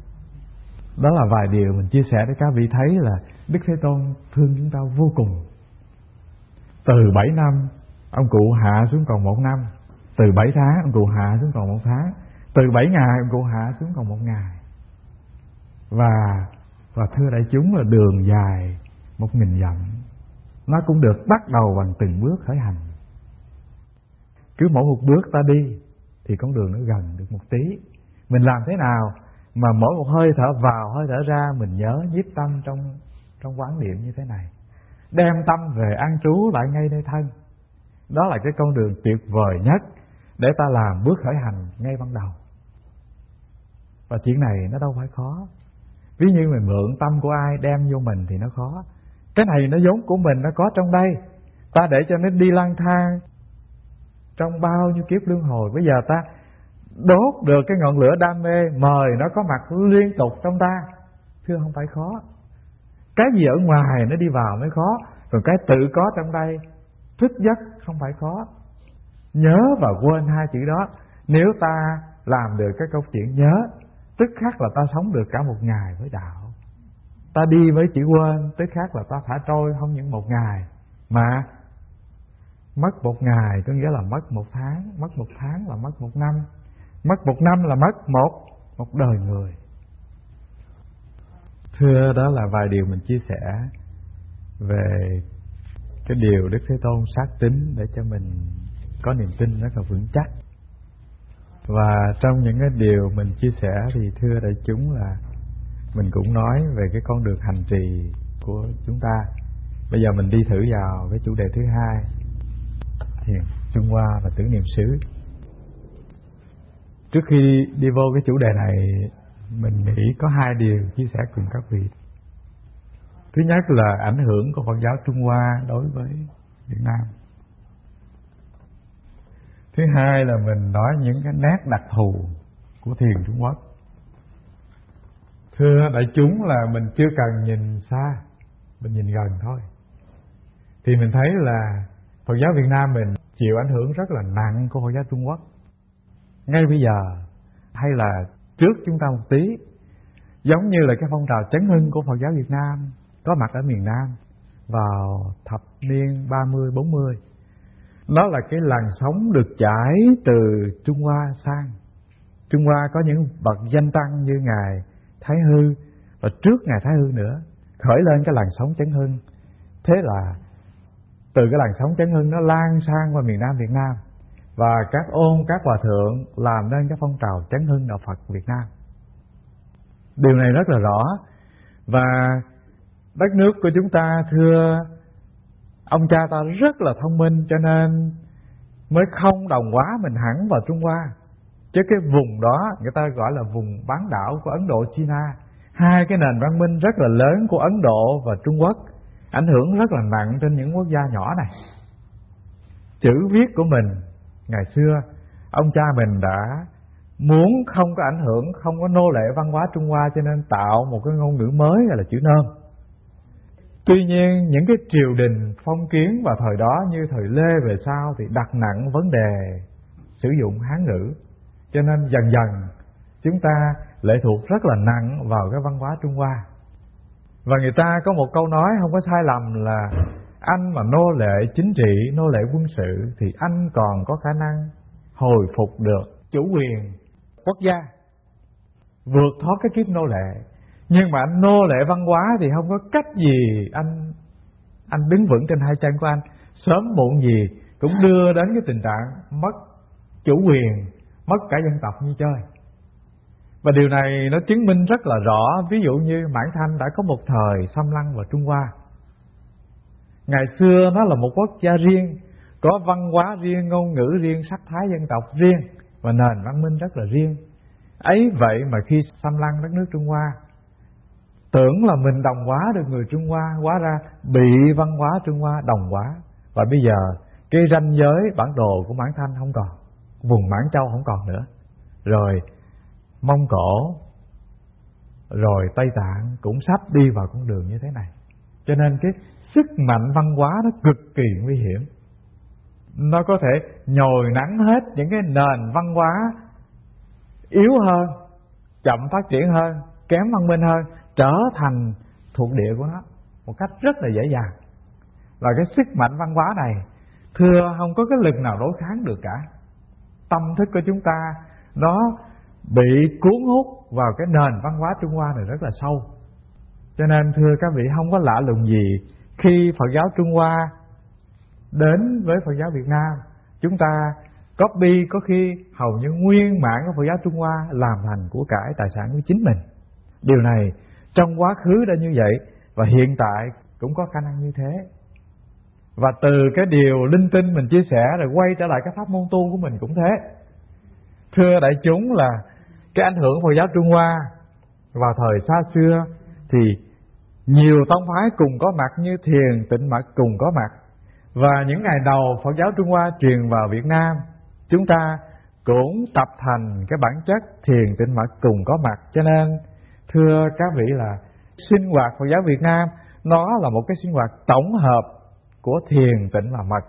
Đó là vài điều mình chia sẻ để các vị thấy là Đức Thế Tôn thương chúng ta vô cùng. Từ bảy năm ông cụ hạ xuống còn một năm, từ bảy tháng ông cụ hạ xuống còn một tháng, từ bảy ngày ông cụ hạ xuống còn một ngày. Và và thưa đại chúng là đường dài một nghìn dặm, nó cũng được bắt đầu bằng từng bước khởi hành. Cứ mỗi một bước ta đi thì con đường nó gần được một tí. Mình làm thế nào mà mỗi một hơi thở vào hơi thở ra mình nhớ nhiếp tâm trong trong quán niệm như thế này, đem tâm về an trú lại ngay nơi thân. Đó là cái con đường tuyệt vời nhất để ta làm bước khởi hành ngay ban đầu. Và chuyện này nó đâu phải khó. Ví như mình mượn tâm của ai đem vô mình thì nó khó. Cái này nó vốn của mình, nó có trong đây. Ta để cho nó đi lang thang trong bao nhiêu kiếp luân hồi, bây giờ ta đốt được cái ngọn lửa đam mê, mời nó có mặt liên tục trong ta. Thưa, không phải khó. Cái gì ở ngoài nó đi vào mới khó, còn cái tự có trong đây thức giấc không phải khó. Nhớ và quên hai chữ đó, nếu ta làm được cái câu chuyện nhớ, tức khắc là ta sống được cả một ngày với đạo. Ta đi với chữ quên, tức khắc là ta thả trôi không những một ngày, mà mất một ngày có nghĩa là mất một tháng, mất một tháng là mất một năm, mất một năm là mất một một đời người. Thưa, đó là vài điều mình chia sẻ về cái điều Đức Thế Tôn xác tín để cho mình có niềm tin rất là vững chắc. Và trong những cái điều mình chia sẻ thì thưa đại chúng là mình cũng nói về cái con đường hành trì của chúng ta. Bây giờ mình đi thử vào cái chủ đề thứ hai, Thiền Trung Hoa và Tưởng Niệm Xứ. Trước khi đi vô cái chủ đề này, mình nghĩ có hai điều chia sẻ cùng các vị. Thứ nhất là ảnh hưởng của Phật giáo Trung Hoa đối với Việt Nam. Thứ hai là mình nói những cái nét đặc thù của thiền Trung Quốc. Thưa đại chúng là mình chưa cần nhìn xa, mình nhìn gần thôi. Thì mình thấy là Phật giáo Việt Nam mình chịu ảnh hưởng rất là nặng của Phật giáo Trung Quốc. Ngay bây giờ, hay là trước chúng ta một tí. Giống như là cái phong trào chấn hưng của Phật giáo Việt Nam có mặt ở miền Nam vào thập niên ba mươi bốn mươi. Nó là cái làn sóng được chảy từ Trung Hoa sang. Trung Hoa có những bậc danh tăng như Ngài Thái Hư, và trước Ngài Thái Hư nữa, khởi lên cái làn sóng chấn hưng. Thế là từ cái làn sóng chấn hưng nó lan sang qua miền Nam Việt Nam, và các ôn, các hòa thượng làm nên cái phong trào chấn hưng đạo Phật Việt Nam. Điều này rất là rõ. Và đất nước của chúng ta, thưa ông cha ta rất là thông minh, cho nên mới không đồng hóa mình hẳn vào Trung Hoa. Chứ cái vùng đó người ta gọi là vùng bán đảo của Ấn Độ, China. Hai cái nền văn minh rất là lớn của Ấn Độ và Trung Quốc ảnh hưởng rất là nặng trên những quốc gia nhỏ này. Chữ viết của mình ngày xưa, ông cha mình đã muốn không có ảnh hưởng, không có nô lệ văn hóa Trung Hoa, cho nên tạo một cái ngôn ngữ mới gọi là chữ Nôm. Tuy nhiên những cái triều đình phong kiến vào thời đó như thời Lê về sau thì đặt nặng vấn đề sử dụng Hán ngữ, cho nên dần dần chúng ta lệ thuộc rất là nặng vào cái văn hóa Trung Hoa. Và người ta có một câu nói không có sai lầm là anh mà nô lệ chính trị, nô lệ quân sự thì anh còn có khả năng hồi phục được chủ quyền quốc gia, vượt thoát cái kiếp nô lệ. Nhưng mà anh nô lệ văn hóa thì không có cách gì anh anh đứng vững trên hai chân của anh. Sớm muộn gì cũng đưa đến cái tình trạng mất chủ quyền, mất cả dân tộc như chơi. Và điều này nó chứng minh rất là rõ. Ví dụ như Mãn Thanh đã có một thời xâm lăng vào Trung Hoa. Ngày xưa nó là một quốc gia riêng, có văn hóa riêng, ngôn ngữ riêng, sắc thái dân tộc riêng, và nền văn minh rất là riêng. Ấy vậy mà khi xâm lăng đất nước Trung Hoa, tưởng là mình đồng hóa được người Trung Hoa, hóa ra bị văn hóa Trung Hoa đồng hóa. Và bây giờ cái ranh giới bản đồ của Mãn Thanh không còn, vùng Mãn Châu không còn nữa. Rồi Mông Cổ, rồi Tây Tạng cũng sắp đi vào con đường như thế này. Cho nên cái sức mạnh văn hóa nó cực kỳ nguy hiểm. Nó có thể nhồi nắng hết những cái nền văn hóa yếu hơn, chậm phát triển hơn, kém văn minh hơn, trở thành thuộc địa của nó một cách rất là dễ dàng. Và cái sức mạnh văn hóa này, thưa, không có cái lực nào đối kháng được cả. Tâm thức của chúng ta nó bị cuốn hút vào cái nền văn hóa Trung Hoa này rất là sâu. Cho nên thưa các vị, không có lạ lùng gì khi Phật giáo Trung Hoa đến với Phật giáo Việt Nam, chúng ta copy có khi hầu như nguyên bản của Phật giáo Trung Hoa làm thành của cải tài sản của chính mình. Điều này trong quá khứ đã như vậy, và hiện tại cũng có khả năng như thế. Và từ cái điều linh tinh mình chia sẻ rồi quay trở lại cái pháp môn tu của mình cũng thế. Thưa đại chúng, là cái ảnh hưởng Phật giáo Trung Hoa vào thời xa xưa thì nhiều tông phái cùng có mặt, như Thiền, Tịnh Mật cùng có mặt. Và những ngày đầu Phật giáo Trung Hoa truyền vào Việt Nam, chúng ta cũng tập thành cái bản chất Thiền, Tịnh, Mật cùng có mặt. Cho nên thưa các vị, là sinh hoạt Phật giáo Việt Nam nó là một cái sinh hoạt tổng hợp của Thiền, Tịnh và Mật.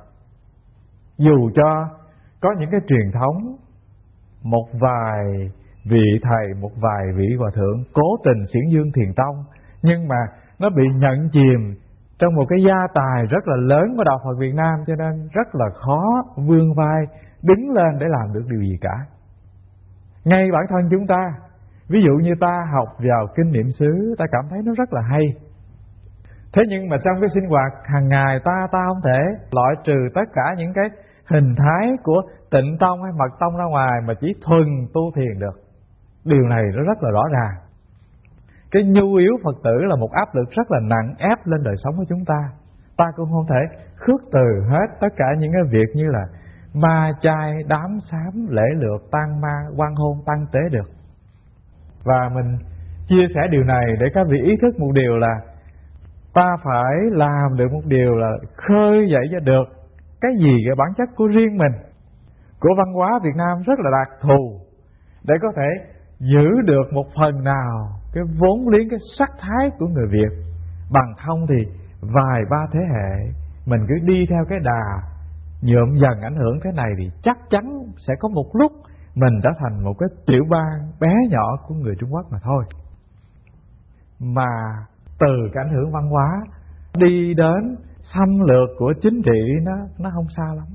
Dù cho có những cái truyền thống, một vài vị thầy, một vài vị hòa thượng cố tình xiển dương Thiền tông, nhưng mà nó bị nhận chìm trong một cái gia tài rất là lớn của đạo Phật Việt Nam, cho nên rất là khó vươn vai đứng lên để làm được điều gì cả. Ngay bản thân chúng ta, ví dụ như ta học vào kinh niệm xứ, ta cảm thấy nó rất là hay. Thế nhưng mà trong cái sinh hoạt hàng ngày ta ta không thể loại trừ tất cả những cái hình thái của Tịnh tông hay Mật tông ra ngoài mà chỉ thuần tu thiền được. Điều này nó rất là rõ ràng. Cái nhu yếu Phật tử là một áp lực rất là nặng ép lên đời sống của chúng ta. Ta cũng không thể khước từ hết tất cả những cái việc như là ma chay, đám sám, lễ lược, tang ma, quan hôn, tăng tế được. Và mình chia sẻ điều này để các vị ý thức một điều là ta phải làm được một điều là khơi dậy cho được cái gì cái bản chất của riêng mình, của văn hóa Việt Nam rất là đặc thù, để có thể giữ được một phần nào cái vốn liếng, cái sắc thái của người Việt. Bằng không thì vài ba thế hệ mình cứ đi theo cái đà nhuộm dần ảnh hưởng thế này thì chắc chắn sẽ có một lúc mình trở thành một cái tiểu bang bé nhỏ của người Trung Quốc mà thôi. Mà từ cái ảnh hưởng văn hóa đi đến xâm lược của chính trị nó nó không xa lắm.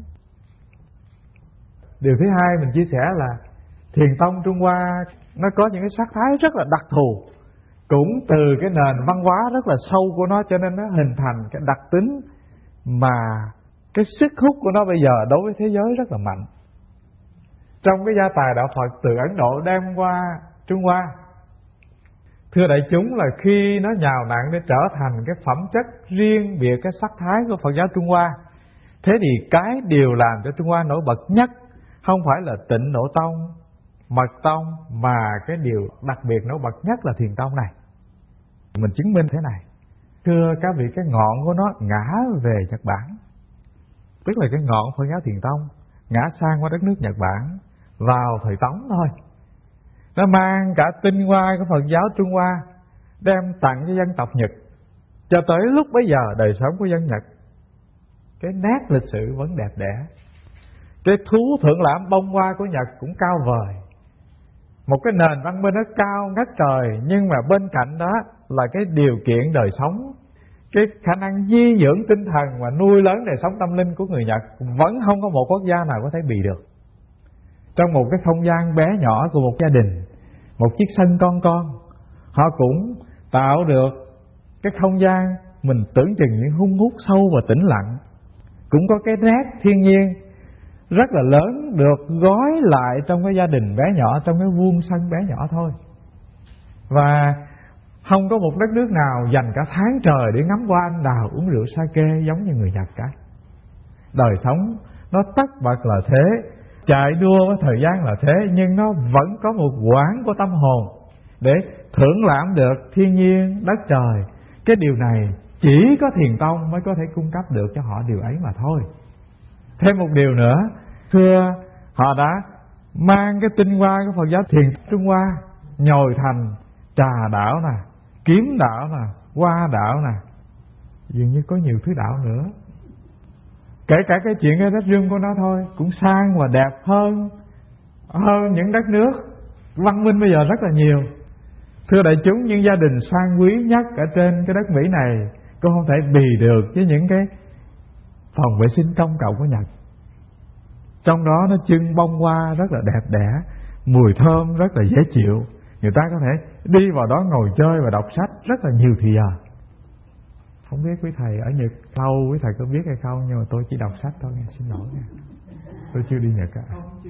Điều thứ hai mình chia sẻ là Thiền tông Trung Hoa nó có những cái sắc thái rất là đặc thù, cũng từ cái nền văn hóa rất là sâu của nó, cho nên nó hình thành cái đặc tính mà cái sức hút của nó bây giờ đối với thế giới rất là mạnh. Trong cái gia tài đạo Phật từ Ấn Độ đem qua Trung Hoa, thưa đại chúng, là khi nó nhào nặn để trở thành cái phẩm chất riêng biệt, cái sắc thái của Phật giáo Trung Hoa, thế thì cái điều làm cho Trung Hoa nổi bật nhất không phải là Tịnh Độ Tông, Mật Tông, mà cái điều đặc biệt nổi bật nhất là Thiền tông này. Mình chứng minh thế này, thưa các vị, cái ngọn của nó ngã về Nhật Bản, tức là cái ngọn Phật giáo Thiền tông ngã sang qua đất nước Nhật Bản vào thời Tống thôi. Nó mang cả tinh hoa của Phật giáo Trung Hoa đem tặng cho dân tộc Nhật. Cho tới lúc bấy giờ đời sống của dân Nhật, cái nét lịch sử vẫn đẹp đẽ. Cái thú thượng lãm bông hoa của Nhật cũng cao vời, một cái nền văn minh nó cao ngất trời. Nhưng mà bên cạnh đó là cái điều kiện đời sống, cái khả năng di dưỡng tinh thần và nuôi lớn đời sống tâm linh của người Nhật vẫn không có một quốc gia nào có thể bì được. Trong một cái không gian bé nhỏ của một gia đình, một chiếc sân con con, họ cũng tạo được cái không gian mình tưởng chừng những hung hút sâu và tĩnh lặng, cũng có cái nét thiên nhiên rất là lớn được gói lại trong cái gia đình bé nhỏ, trong cái vuông sân bé nhỏ thôi. Và không có một đất nước nào dành cả tháng trời để ngắm hoa anh đào, uống rượu sake giống như người Nhật cả. Đời sống nó tất bật là thế, chạy đua với thời gian là thế, nhưng nó vẫn có một quãng của tâm hồn để thưởng lãm được thiên nhiên, đất trời. Cái điều này chỉ có Thiền tông mới có thể cung cấp được cho họ điều ấy mà thôi. Thêm một điều nữa, thưa, họ đã mang cái tinh hoa của Phật giáo Thiền Trung Hoa nhồi thành trà đạo nè, kiếm đạo nè, hoa đạo nè, dường như có nhiều thứ đạo nữa. Kể cả cái chuyện cái đất rừng của nó thôi cũng sang và đẹp hơn hơn những đất nước văn minh bây giờ rất là nhiều. Thưa đại chúng, những gia đình sang quý nhất ở trên cái đất Mỹ này cũng không thể bì được với những cái phòng vệ sinh công cộng của Nhật. Trong đó nó trưng bông hoa rất là đẹp đẽ, mùi thơm rất là dễ chịu. Người ta có thể đi vào đó ngồi chơi và đọc sách rất là nhiều thì giờ. Không biết quý thầy ở Nhật lâu quý thầy có biết hay không, nhưng mà tôi chỉ đọc sách thôi, xin lỗi nha, tôi chưa đi Nhật cả.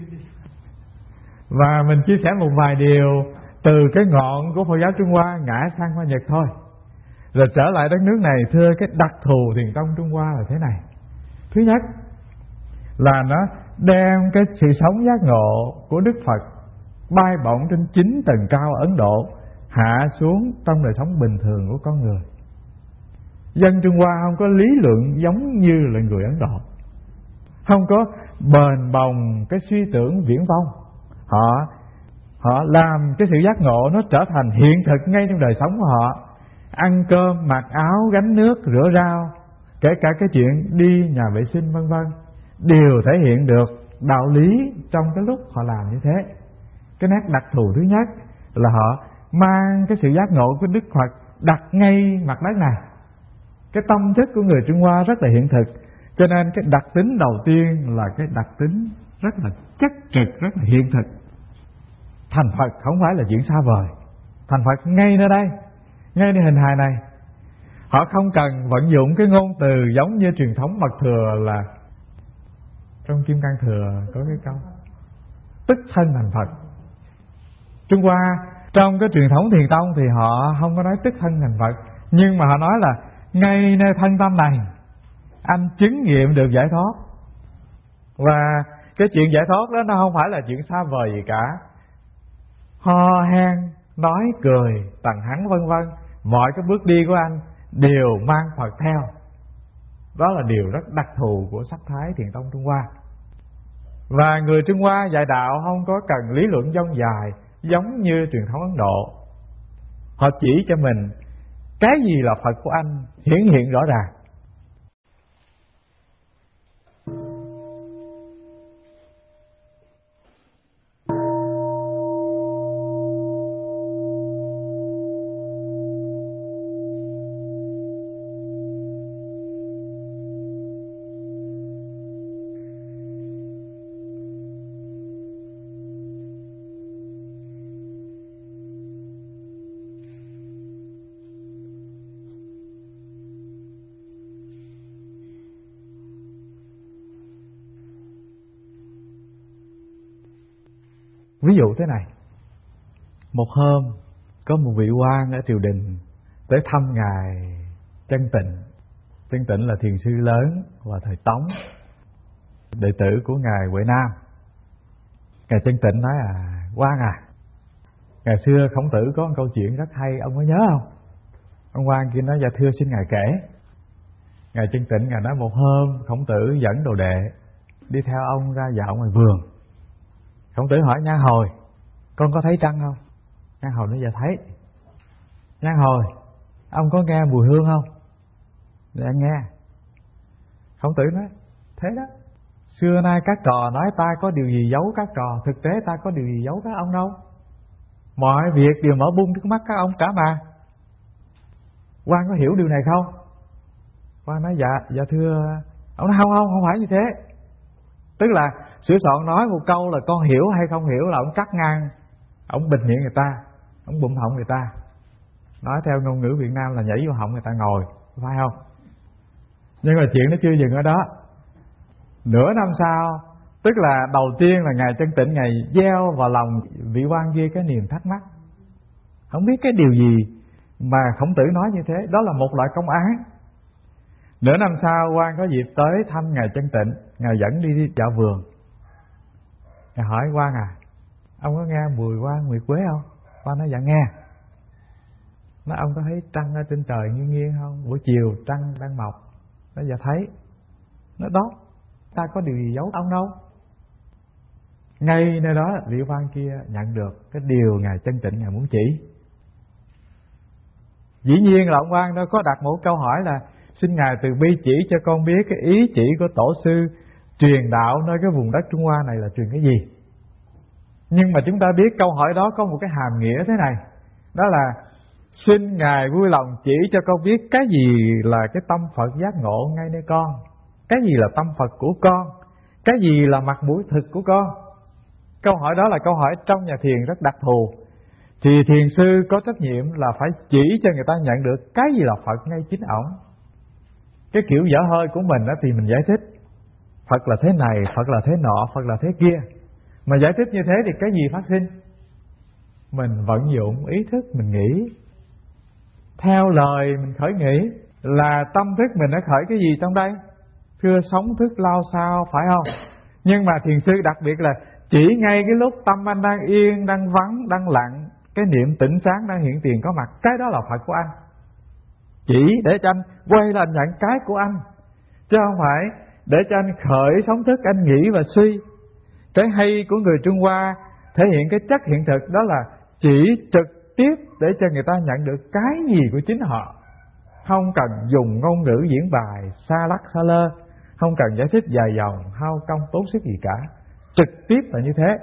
Và mình chia sẻ một vài điều từ cái ngọn của Phật giáo Trung Hoa ngã sang qua Nhật thôi, rồi trở lại đất nước này. Thưa, cái đặc thù Thiền tông Trung Hoa là thế này. Thứ nhất là nó đem cái sự sống giác ngộ của Đức Phật bay bổng trên chín tầng cao ở Ấn Độ hạ xuống trong đời sống bình thường của con người. Dân Trung Hoa không có lý luận giống như là người Ấn Độ, không có bền bồng cái suy tưởng viễn vông. Họ họ làm cái sự giác ngộ nó trở thành hiện thực ngay trong đời sống của họ. Ăn cơm, mặc áo, gánh nước, rửa rau, kể cả cái chuyện đi nhà vệ sinh vân vân, đều thể hiện được đạo lý trong cái lúc họ làm như thế. Cái nét đặc thù thứ nhất là họ mang cái sự giác ngộ của Đức Phật đặt ngay mặt đất này. Cái tâm thức của người Trung Hoa rất là hiện thực, cho nên cái đặc tính đầu tiên là cái đặc tính rất là chất trực, rất là hiện thực. Thành Phật không phải là chuyện xa vời, thành Phật ngay nơi đây, ngay nơi hình hài này. Họ không cần vận dụng cái ngôn từ giống như truyền thống Mật Thừa, là trong Kim Cang Thừa có cái câu tức thân thành Phật. Trung Hoa trong cái truyền thống Thiền tông thì họ không có nói tức thân thành Phật, nhưng mà họ nói là ngay nơi thân tâm này anh chứng nghiệm được giải thoát. Và cái chuyện giải thoát đó nó không phải là chuyện xa vời gì cả. Ho hen, nói cười, tằng hắng vân vân, mọi cái bước đi của anh đều mang Phật theo. Đó là điều rất đặc thù của sắc thái Thiền tông Trung Hoa. Và người Trung Hoa dạy đạo không có cần lý luận dông dài giống như truyền thống Ấn Độ. Họ chỉ cho mình cái gì là Phật của anh hiển hiện rõ ràng. Ví dụ thế này, một hôm có một vị quan ở triều đình tới thăm ngài Chân Tịnh. Chân Tịnh là thiền sư lớn vào thời Tống, đệ tử của ngài Huệ Nam. Ngài Chân Tịnh nói: à quan à, ngày xưa Khổng Tử có một câu chuyện rất hay, ông có nhớ không? Ông quan kia nói: dạ thưa xin ngài kể. Ngài Chân Tịnh ngài nói: một hôm Khổng Tử dẫn đồ đệ đi theo ông ra dạo ngoài vườn. Khổng Tử hỏi: Nhan hồi, con có thấy trăng không? Nhan hồi nói: dạ thấy. Nhan hồi, ông có nghe mùi hương không? Dạ nghe. Khổng Tử nói: thế đó, xưa nay các trò nói ta có điều gì giấu các trò, thực tế ta có điều gì giấu các ông đâu, mọi việc đều mở bung trước mắt các ông cả mà. Quan có hiểu điều này không? Quan nói: dạ, dạ thưa. Ông nói: không không, không phải như thế. Tức là sửa soạn nói một câu là con hiểu hay không hiểu là ông cắt ngang, ông bịt miệng người ta, ông bụm họng người ta. Nói theo ngôn ngữ Việt Nam là nhảy vô họng người ta ngồi, phải không? Nhưng mà chuyện nó chưa dừng ở đó. Nửa năm sau, tức là đầu tiên là ngài Chân Tịnh ngài gieo vào lòng vị quan kia cái niềm thắc mắc, không biết cái điều gì mà Khổng Tử nói như thế, đó là một loại công án. Nửa năm sau quan có dịp tới thăm ngài Chân Tịnh, ngài dẫn đi, đi dạo vườn. Ngài hỏi: quan à, ông có nghe mùi hoa nguyệt quế không? Quan nói: dạ nghe. Nói: ông có thấy trăng ở trên trời nghiêng nghiêng không? Buổi chiều trăng đang mọc. Nói: dạ thấy. Nói: đó, ta có điều gì giấu ông đâu. Ngay nơi đó vị quan kia nhận được cái điều ngài Chân Tịnh ngài muốn chỉ. Dĩ nhiên là ông quan đó có đặt một câu hỏi là: xin ngài từ bi chỉ cho con biết cái ý chỉ của tổ sư truyền đạo nơi cái vùng đất Trung Hoa này là truyền cái gì. Nhưng mà chúng ta biết câu hỏi đó có một cái hàm nghĩa thế này, đó là: xin ngài vui lòng chỉ cho con biết cái gì là cái tâm Phật giác ngộ ngay nơi con, cái gì là tâm Phật của con, cái gì là mặt mũi thực của con. Câu hỏi đó là câu hỏi trong nhà thiền rất đặc thù, thì thiền sư có trách nhiệm là phải chỉ cho người ta nhận được cái gì là Phật ngay chính ổng. Cái kiểu dở hơi của mình đó thì mình giải thích Phật là thế này, Phật là thế nọ, Phật là thế kia. Mà giải thích như thế thì cái gì phát sinh? Mình vận dụng ý thức mình nghĩ, theo lời mình khởi nghĩ, là tâm thức mình đã khởi cái gì trong đây? Thưa sống thức lao sao, phải không? Nhưng mà thiền sư đặc biệt là chỉ ngay cái lúc tâm anh đang yên, đang vắng, đang lặng, cái niệm tỉnh sáng đang hiện tiền có mặt, cái đó là Phật của anh. Chỉ để cho anh quay lại nhận cái của anh, chứ không phải để cho anh khởi sống thức, anh nghĩ và suy. Cái hay của người Trung Hoa thể hiện cái chất hiện thực, đó là chỉ trực tiếp để cho người ta nhận được cái gì của chính họ, không cần dùng ngôn ngữ diễn bài xa lắc xa lơ, không cần giải thích dài dòng hao công tốn sức gì cả, trực tiếp là như thế.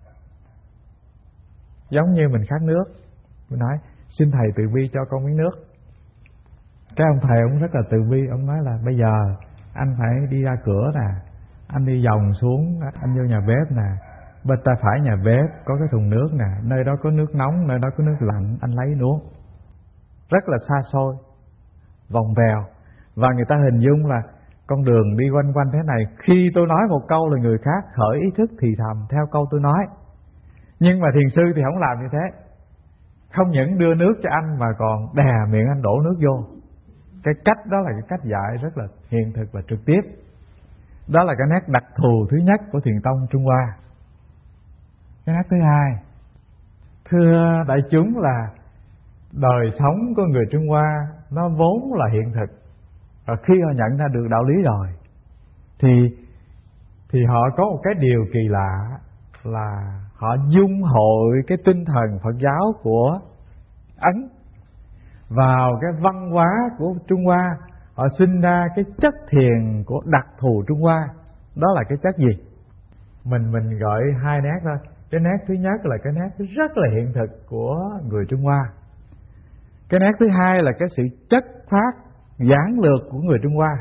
Giống như mình khát nước, mình nói: xin thầy từ bi cho con miếng nước. Cái ông thầy ông rất là từ bi, ông nói là: bây giờ anh phải đi ra cửa nè, anh đi vòng xuống, anh vô nhà bếp nè, bên tay phải nhà bếp có cái thùng nước nè, nơi đó có nước nóng, nơi đó có nước lạnh, anh lấy nuốt. Rất là xa xôi, vòng vèo. Và người ta hình dung là con đường đi quanh quanh thế này, khi tôi nói một câu là người khác khởi ý thức thì thầm theo câu tôi nói. Nhưng mà thiền sư thì không làm như thế, không những đưa nước cho anh mà còn đè miệng anh đổ nước vô. Cái cách đó là cái cách dạy rất là hiện thực và trực tiếp. Đó là cái nét đặc thù thứ nhất của thiền tông Trung Hoa. Cái nét thứ hai, thưa đại chúng, là đời sống của người Trung Hoa nó vốn là hiện thực. Và khi họ nhận ra được đạo lý rồi thì thì họ có một cái điều kỳ lạ là họ dung hội cái tinh thần Phật giáo của Ấn vào cái văn hóa của Trung Hoa. Họ sinh ra cái chất thiền của đặc thù Trung Hoa. Đó là cái chất gì? Mình mình gọi hai nét thôi. Cái nét thứ nhất là cái nét rất là hiện thực của người Trung Hoa. Cái nét thứ hai là cái sự chất phát giản lược của người Trung Hoa.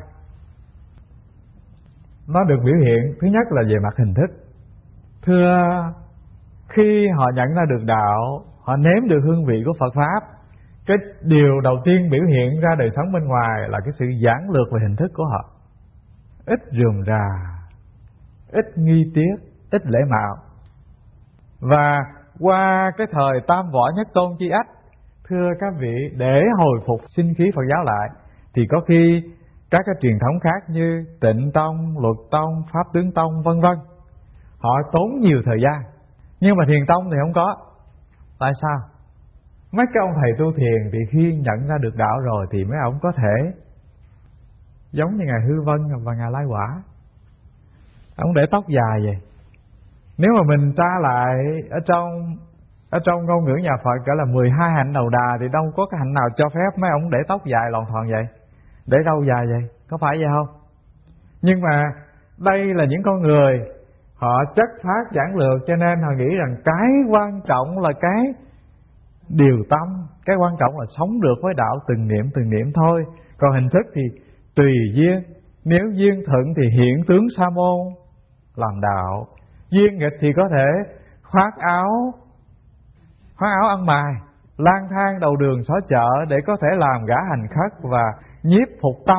Nó được biểu hiện thứ nhất là về mặt hình thức. Thưa, khi họ nhận ra được đạo, họ nếm được hương vị của Phật Pháp, cái điều đầu tiên biểu hiện ra đời sống bên ngoài là cái sự giản lược về hình thức của họ. Ít rườm rà, ít nghi tiếc, ít lễ mạo. Và qua cái thời Tam Võ Nhất Tôn chi ách, thưa các vị, để hồi phục sinh khí Phật giáo lại thì có khi các cái truyền thống khác như Tịnh Tông, Luật Tông, Pháp Tướng Tông vân vân, họ tốn nhiều thời gian. Nhưng mà Thiền Tông thì không có. Tại sao? Mấy cái ông thầy tu thiền thì khi nhận ra được đạo rồi thì mấy ông có thể giống như Ngài Hư Vân và Ngài Lai Quả, ông để tóc dài vậy. Nếu mà mình tra lại ở trong ở trong ngôn ngữ nhà Phật gọi là mười hai hạnh đầu đà thì đâu có cái hạnh nào cho phép mấy ông để tóc dài lòn thòn vậy, để râu dài vậy, có phải vậy không? Nhưng mà đây là những con người họ chất phát giản lược, cho nên họ nghĩ rằng cái quan trọng là cái điều tâm, cái quan trọng là sống được với đạo từng niệm từng niệm thôi. Còn hình thức thì tùy duyên, nếu duyên thuận thì hiện tướng sa môn làm đạo, duyên nghịch thì có thể khoác áo khoác áo ăn mày, lang thang đầu đường xó chợ để có thể làm gã hành khất và nhiếp phục tâm.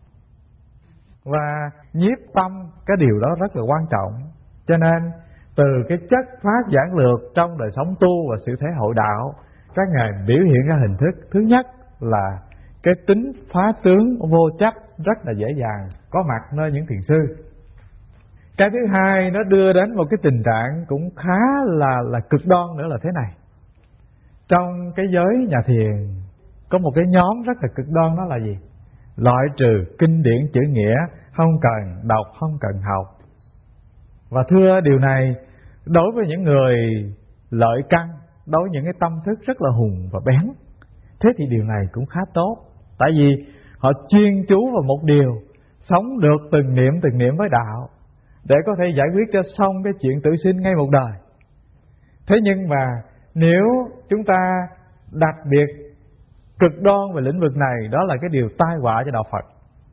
Và nhiếp tâm, cái điều đó rất là quan trọng. Cho nên từ cái chất phát giản lược trong đời sống tu và sự thể hội đạo, các ngài biểu hiện ra hình thức. Thứ nhất là cái tính phá tướng vô chấp rất là dễ dàng có mặt nơi những thiền sư. Cái thứ hai, nó đưa đến một cái tình trạng cũng khá là là cực đoan nữa là thế này. Trong cái giới nhà thiền có một cái nhóm rất là cực đoan, đó là gì? Loại trừ kinh điển chữ nghĩa, không cần đọc, không cần học. Và thưa điều này đối với những người lợi căn, đối với những cái tâm thức rất là hùng và bén, thế thì điều này cũng khá tốt. Tại vì họ chuyên chú vào một điều, sống được từng niệm từng niệm với đạo, để có thể giải quyết cho xong cái chuyện tử sinh ngay một đời. Thế nhưng mà nếu chúng ta đặc biệt cực đoan về lĩnh vực này, đó là cái điều tai họa cho đạo Phật.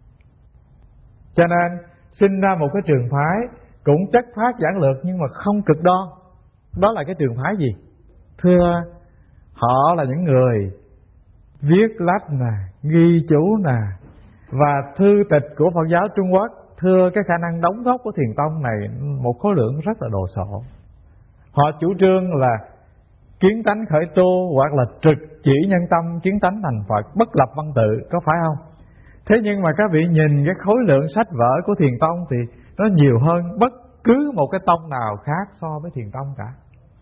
Cho nên sinh ra một cái trường phái cũng chất phát giản lược nhưng mà không cực đoan. Đó là cái trường phái gì? Thưa, họ là những người viết lách nè, ghi chú nè, và thư tịch của Phật giáo Trung Quốc. Thưa, cái khả năng đóng góp của Thiền Tông này một khối lượng rất là đồ sộ. Họ chủ trương là kiến tánh khởi tu, hoặc là trực chỉ nhân tâm kiến tánh thành Phật, bất lập văn tự, có phải không? Thế nhưng mà các vị nhìn cái khối lượng sách vở của Thiền Tông thì nó nhiều hơn bất cứ một cái tông nào khác so với Thiền Tông cả.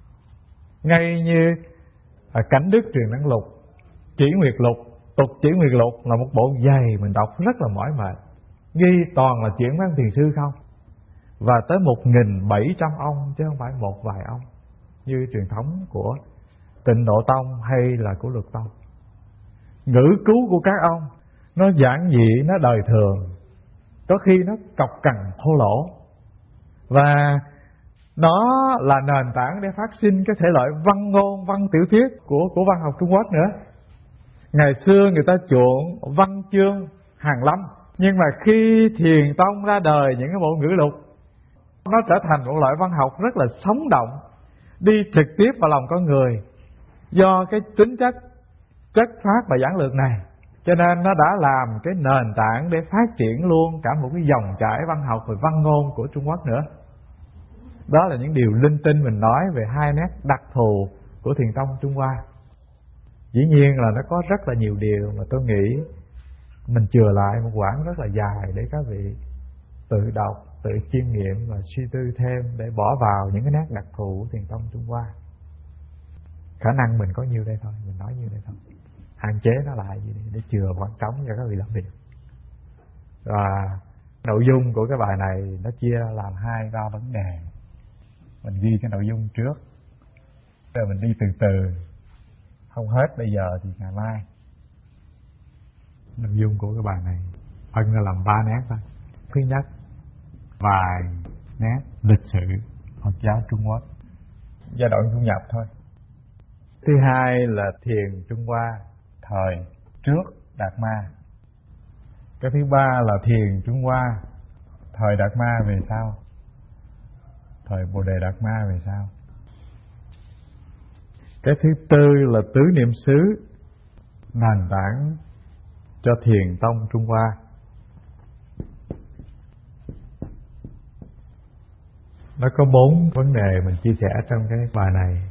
Ngay như à, Cảnh Đức Truyền Năng Lục, Chỉ Nguyệt Lục, Tục Chỉ Nguyệt Lục là một bộ dày mình đọc rất là mỏi mệt, ghi toàn là chuyện của ông thiền sư không. Và tới một nghìn bảy trăm ông chứ không phải một vài ông như truyền thống của Tịnh Độ Tông hay là của Luật Tông. Ngữ cứu của các ông nó giản dị, nó đời thường, có khi nó cọc cằn thô lỗ, và nó là nền tảng để phát sinh cái thể loại văn ngôn, văn tiểu thuyết của của văn học Trung Quốc nữa. Ngày xưa người ta chuộng văn chương hàn lâm, nhưng mà khi Thiền Tông ra đời những cái bộ ngữ lục, nó trở thành một loại văn học rất là sống động, đi trực tiếp vào lòng con người. Do cái tính chất chất phát và giản lược này, cho nên nó đã làm cái nền tảng để phát triển luôn cả một cái dòng chảy văn học và văn ngôn của Trung Quốc nữa. Đó là những điều linh tinh mình nói về hai nét đặc thù của Thiền Tông Trung Hoa. Dĩ nhiên là nó có rất là nhiều điều mà tôi nghĩ mình chừa lại một quãng rất là dài để các vị tự đọc, tự chiêm nghiệm và suy tư thêm để bỏ vào những cái nét đặc thù của Thiền Tông Trung Hoa. Khả năng mình có nhiêu đây thôi, mình nói nhiêu đây thôi, hạn chế nó lại gì để chừa khoảng trống cho các vị làm việc. Và nội dung của cái bài này nó chia làm hai ba vấn đề. Mình ghi cái nội dung trước, rồi mình đi từ từ, không hết bây giờ thì ngày mai. Nội dung của cái bài này phân ra làm ba nét thôi. Thứ nhất, vài nét lịch sử Phật giáo Trung Quốc giai đoạn du nhập thôi. Thứ hai là thiền Trung Hoa thời trước Đạt Ma. Cái thứ ba là thiền Trung Hoa thời Đạt Ma về sau, thời Bồ Đề Đạt Ma về sau. Cái thứ tư là tứ niệm xứ, nền tảng cho Thiền Tông Trung Hoa. Nó có bốn vấn đề mình chia sẻ trong cái bài này.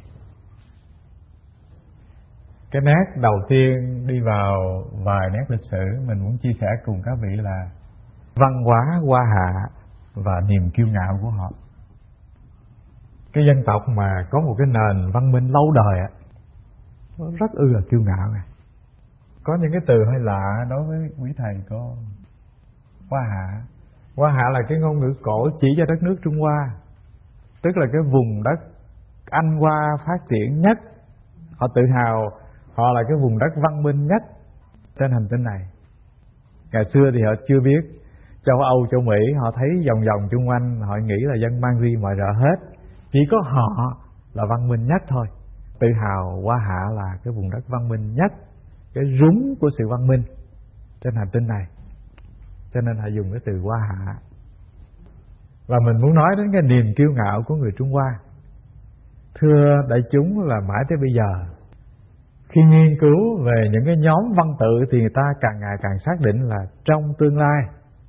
Cái nét đầu tiên đi vào vài nét lịch sử mình muốn chia sẻ cùng các vị là văn hóa Hoa Hạ và niềm kiêu ngạo của họ. Cái dân tộc mà có một cái nền văn minh lâu đời á, nó rất ư là kiêu ngạo này. Có những cái từ hơi lạ đối với quý thầy cô. Hoa Hạ Hoa Hạ là cái ngôn ngữ cổ chỉ cho đất nước Trung Hoa, tức là cái vùng đất Anh Hoa phát triển nhất. Họ tự hào họ là cái vùng đất văn minh nhất trên hành tinh này. Ngày xưa thì họ chưa biết châu Âu, châu Mỹ, họ thấy vòng vòng chung quanh, họ nghĩ là dân mang ri mọi rợ hết. Chỉ có họ là văn minh nhất thôi. Tự hào Hoa Hạ là cái vùng đất văn minh nhất, cái rúng của sự văn minh trên hành tinh này. Cho nên họ dùng cái từ Hoa Hạ. Và mình muốn nói đến cái niềm kiêu ngạo của người Trung Hoa. Thưa đại chúng, là mãi tới bây giờ, khi nghiên cứu về những cái nhóm văn tự thì người ta càng ngày càng xác định là trong tương lai,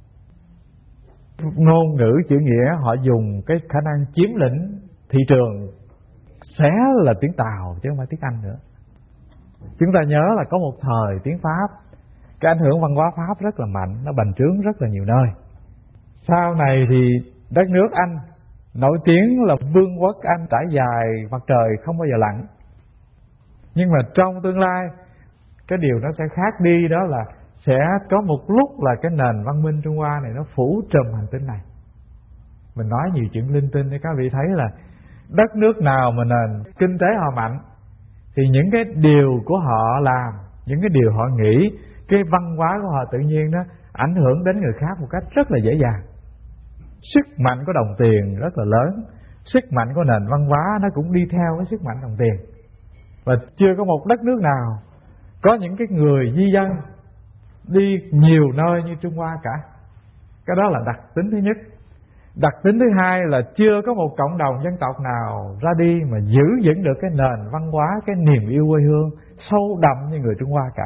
ngôn ngữ chữ nghĩa họ dùng cái khả năng chiếm lĩnh thị trường sẽ là tiếng Tàu chứ không phải tiếng Anh nữa. Chúng ta nhớ là có một thời tiếng Pháp, cái ảnh hưởng văn hóa Pháp rất là mạnh, nó bành trướng rất là nhiều nơi. Sau này thì đất nước Anh nổi tiếng là vương quốc Anh trải dài mặt trời không bao giờ lặn. Nhưng mà trong tương lai, cái điều nó sẽ khác đi, đó là sẽ có một lúc là cái nền văn minh Trung Hoa này nó phủ trùm hành tinh này. Mình nói nhiều chuyện linh tinh để các vị thấy là đất nước nào mà nền kinh tế họ mạnh thì những cái điều của họ làm, những cái điều họ nghĩ, cái văn hóa của họ tự nhiên nó ảnh hưởng đến người khác một cách rất là dễ dàng. Sức mạnh của đồng tiền rất là lớn, sức mạnh của nền văn hóa nó cũng đi theo cái sức mạnh đồng tiền. Và chưa có một đất nước nào có những cái người di dân đi nhiều nơi như Trung Hoa cả. Cái đó là đặc tính thứ nhất. Đặc tính thứ hai là chưa có một cộng đồng dân tộc nào ra đi mà giữ vững được cái nền văn hóa, cái niềm yêu quê hương sâu đậm như người Trung Hoa cả.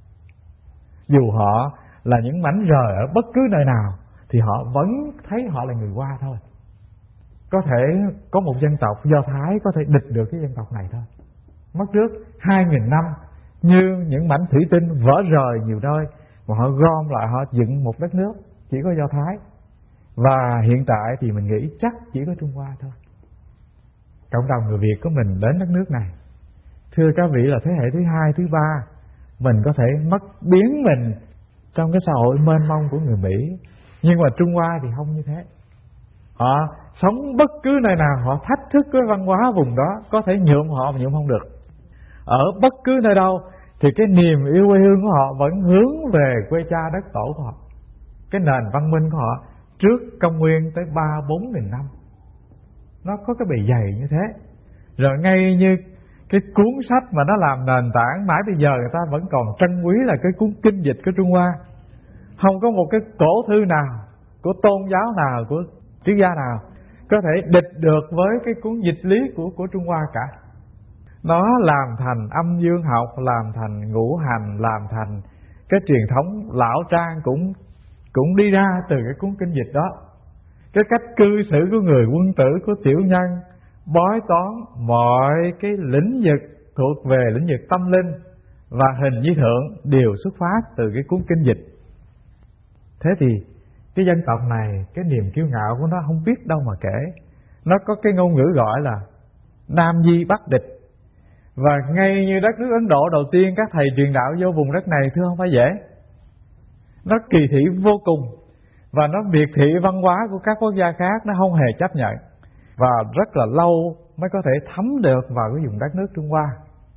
Dù họ là những mảnh rời ở bất cứ nơi nào thì họ vẫn thấy họ là người Hoa thôi. Có thể có một dân tộc Do Thái có thể địch được cái dân tộc này thôi. Mất trước hai nghìn năm như những mảnh thủy tinh vỡ rời nhiều nơi mà họ gom lại họ dựng một đất nước chỉ có Do Thái. Và hiện tại thì mình nghĩ chắc chỉ có Trung Hoa thôi. Cộng đồng người Việt của mình đến đất nước này, thưa các vị, là thế hệ thứ hai, thứ ba, mình có thể mất biến mình trong cái xã hội mênh mông của người Mỹ. Nhưng mà Trung Hoa thì không như thế. Họ sống bất cứ nơi nào, họ thách thức cái văn hóa vùng đó, có thể nhuộm họ mà nhuộm không được. Ở bất cứ nơi đâu thì cái niềm yêu quê hương của họ vẫn hướng về quê cha đất tổ của họ. Cái nền văn minh của họ trước công nguyên tới ba bốn nghìn năm, nó có cái bề dày như thế. Rồi ngay như cái cuốn sách mà nó làm nền tảng mãi bây giờ người ta vẫn còn trân quý là cái cuốn kinh dịch của Trung Hoa. Không có một cái cổ thư nào, của tôn giáo nào, của triết gia nào có thể địch được với cái cuốn dịch lý của, của Trung Hoa cả. Nó làm thành âm dương học, làm thành ngũ hành, làm thành cái truyền thống lão trang cũng cũng đi ra từ cái cuốn kinh dịch đó. Cái cách cư xử của người quân tử, của tiểu nhân, bói toán, mọi cái lĩnh vực thuộc về lĩnh vực tâm linh và hình với thượng đều xuất phát từ cái cuốn kinh dịch. Thế thì cái dân tộc này, cái niềm kiêu ngạo của nó không biết đâu mà kể. Nó có cái ngôn ngữ gọi là Nam Di Bắc Địch. Và ngay như đất nước Ấn Độ đầu tiên các thầy truyền đạo vô vùng đất này, thưa không phải dễ. Nó kỳ thị vô cùng và nó miệt thị văn hóa của các quốc gia khác, nó không hề chấp nhận. Và rất là lâu mới có thể thấm được vào cái vùng đất nước Trung Hoa.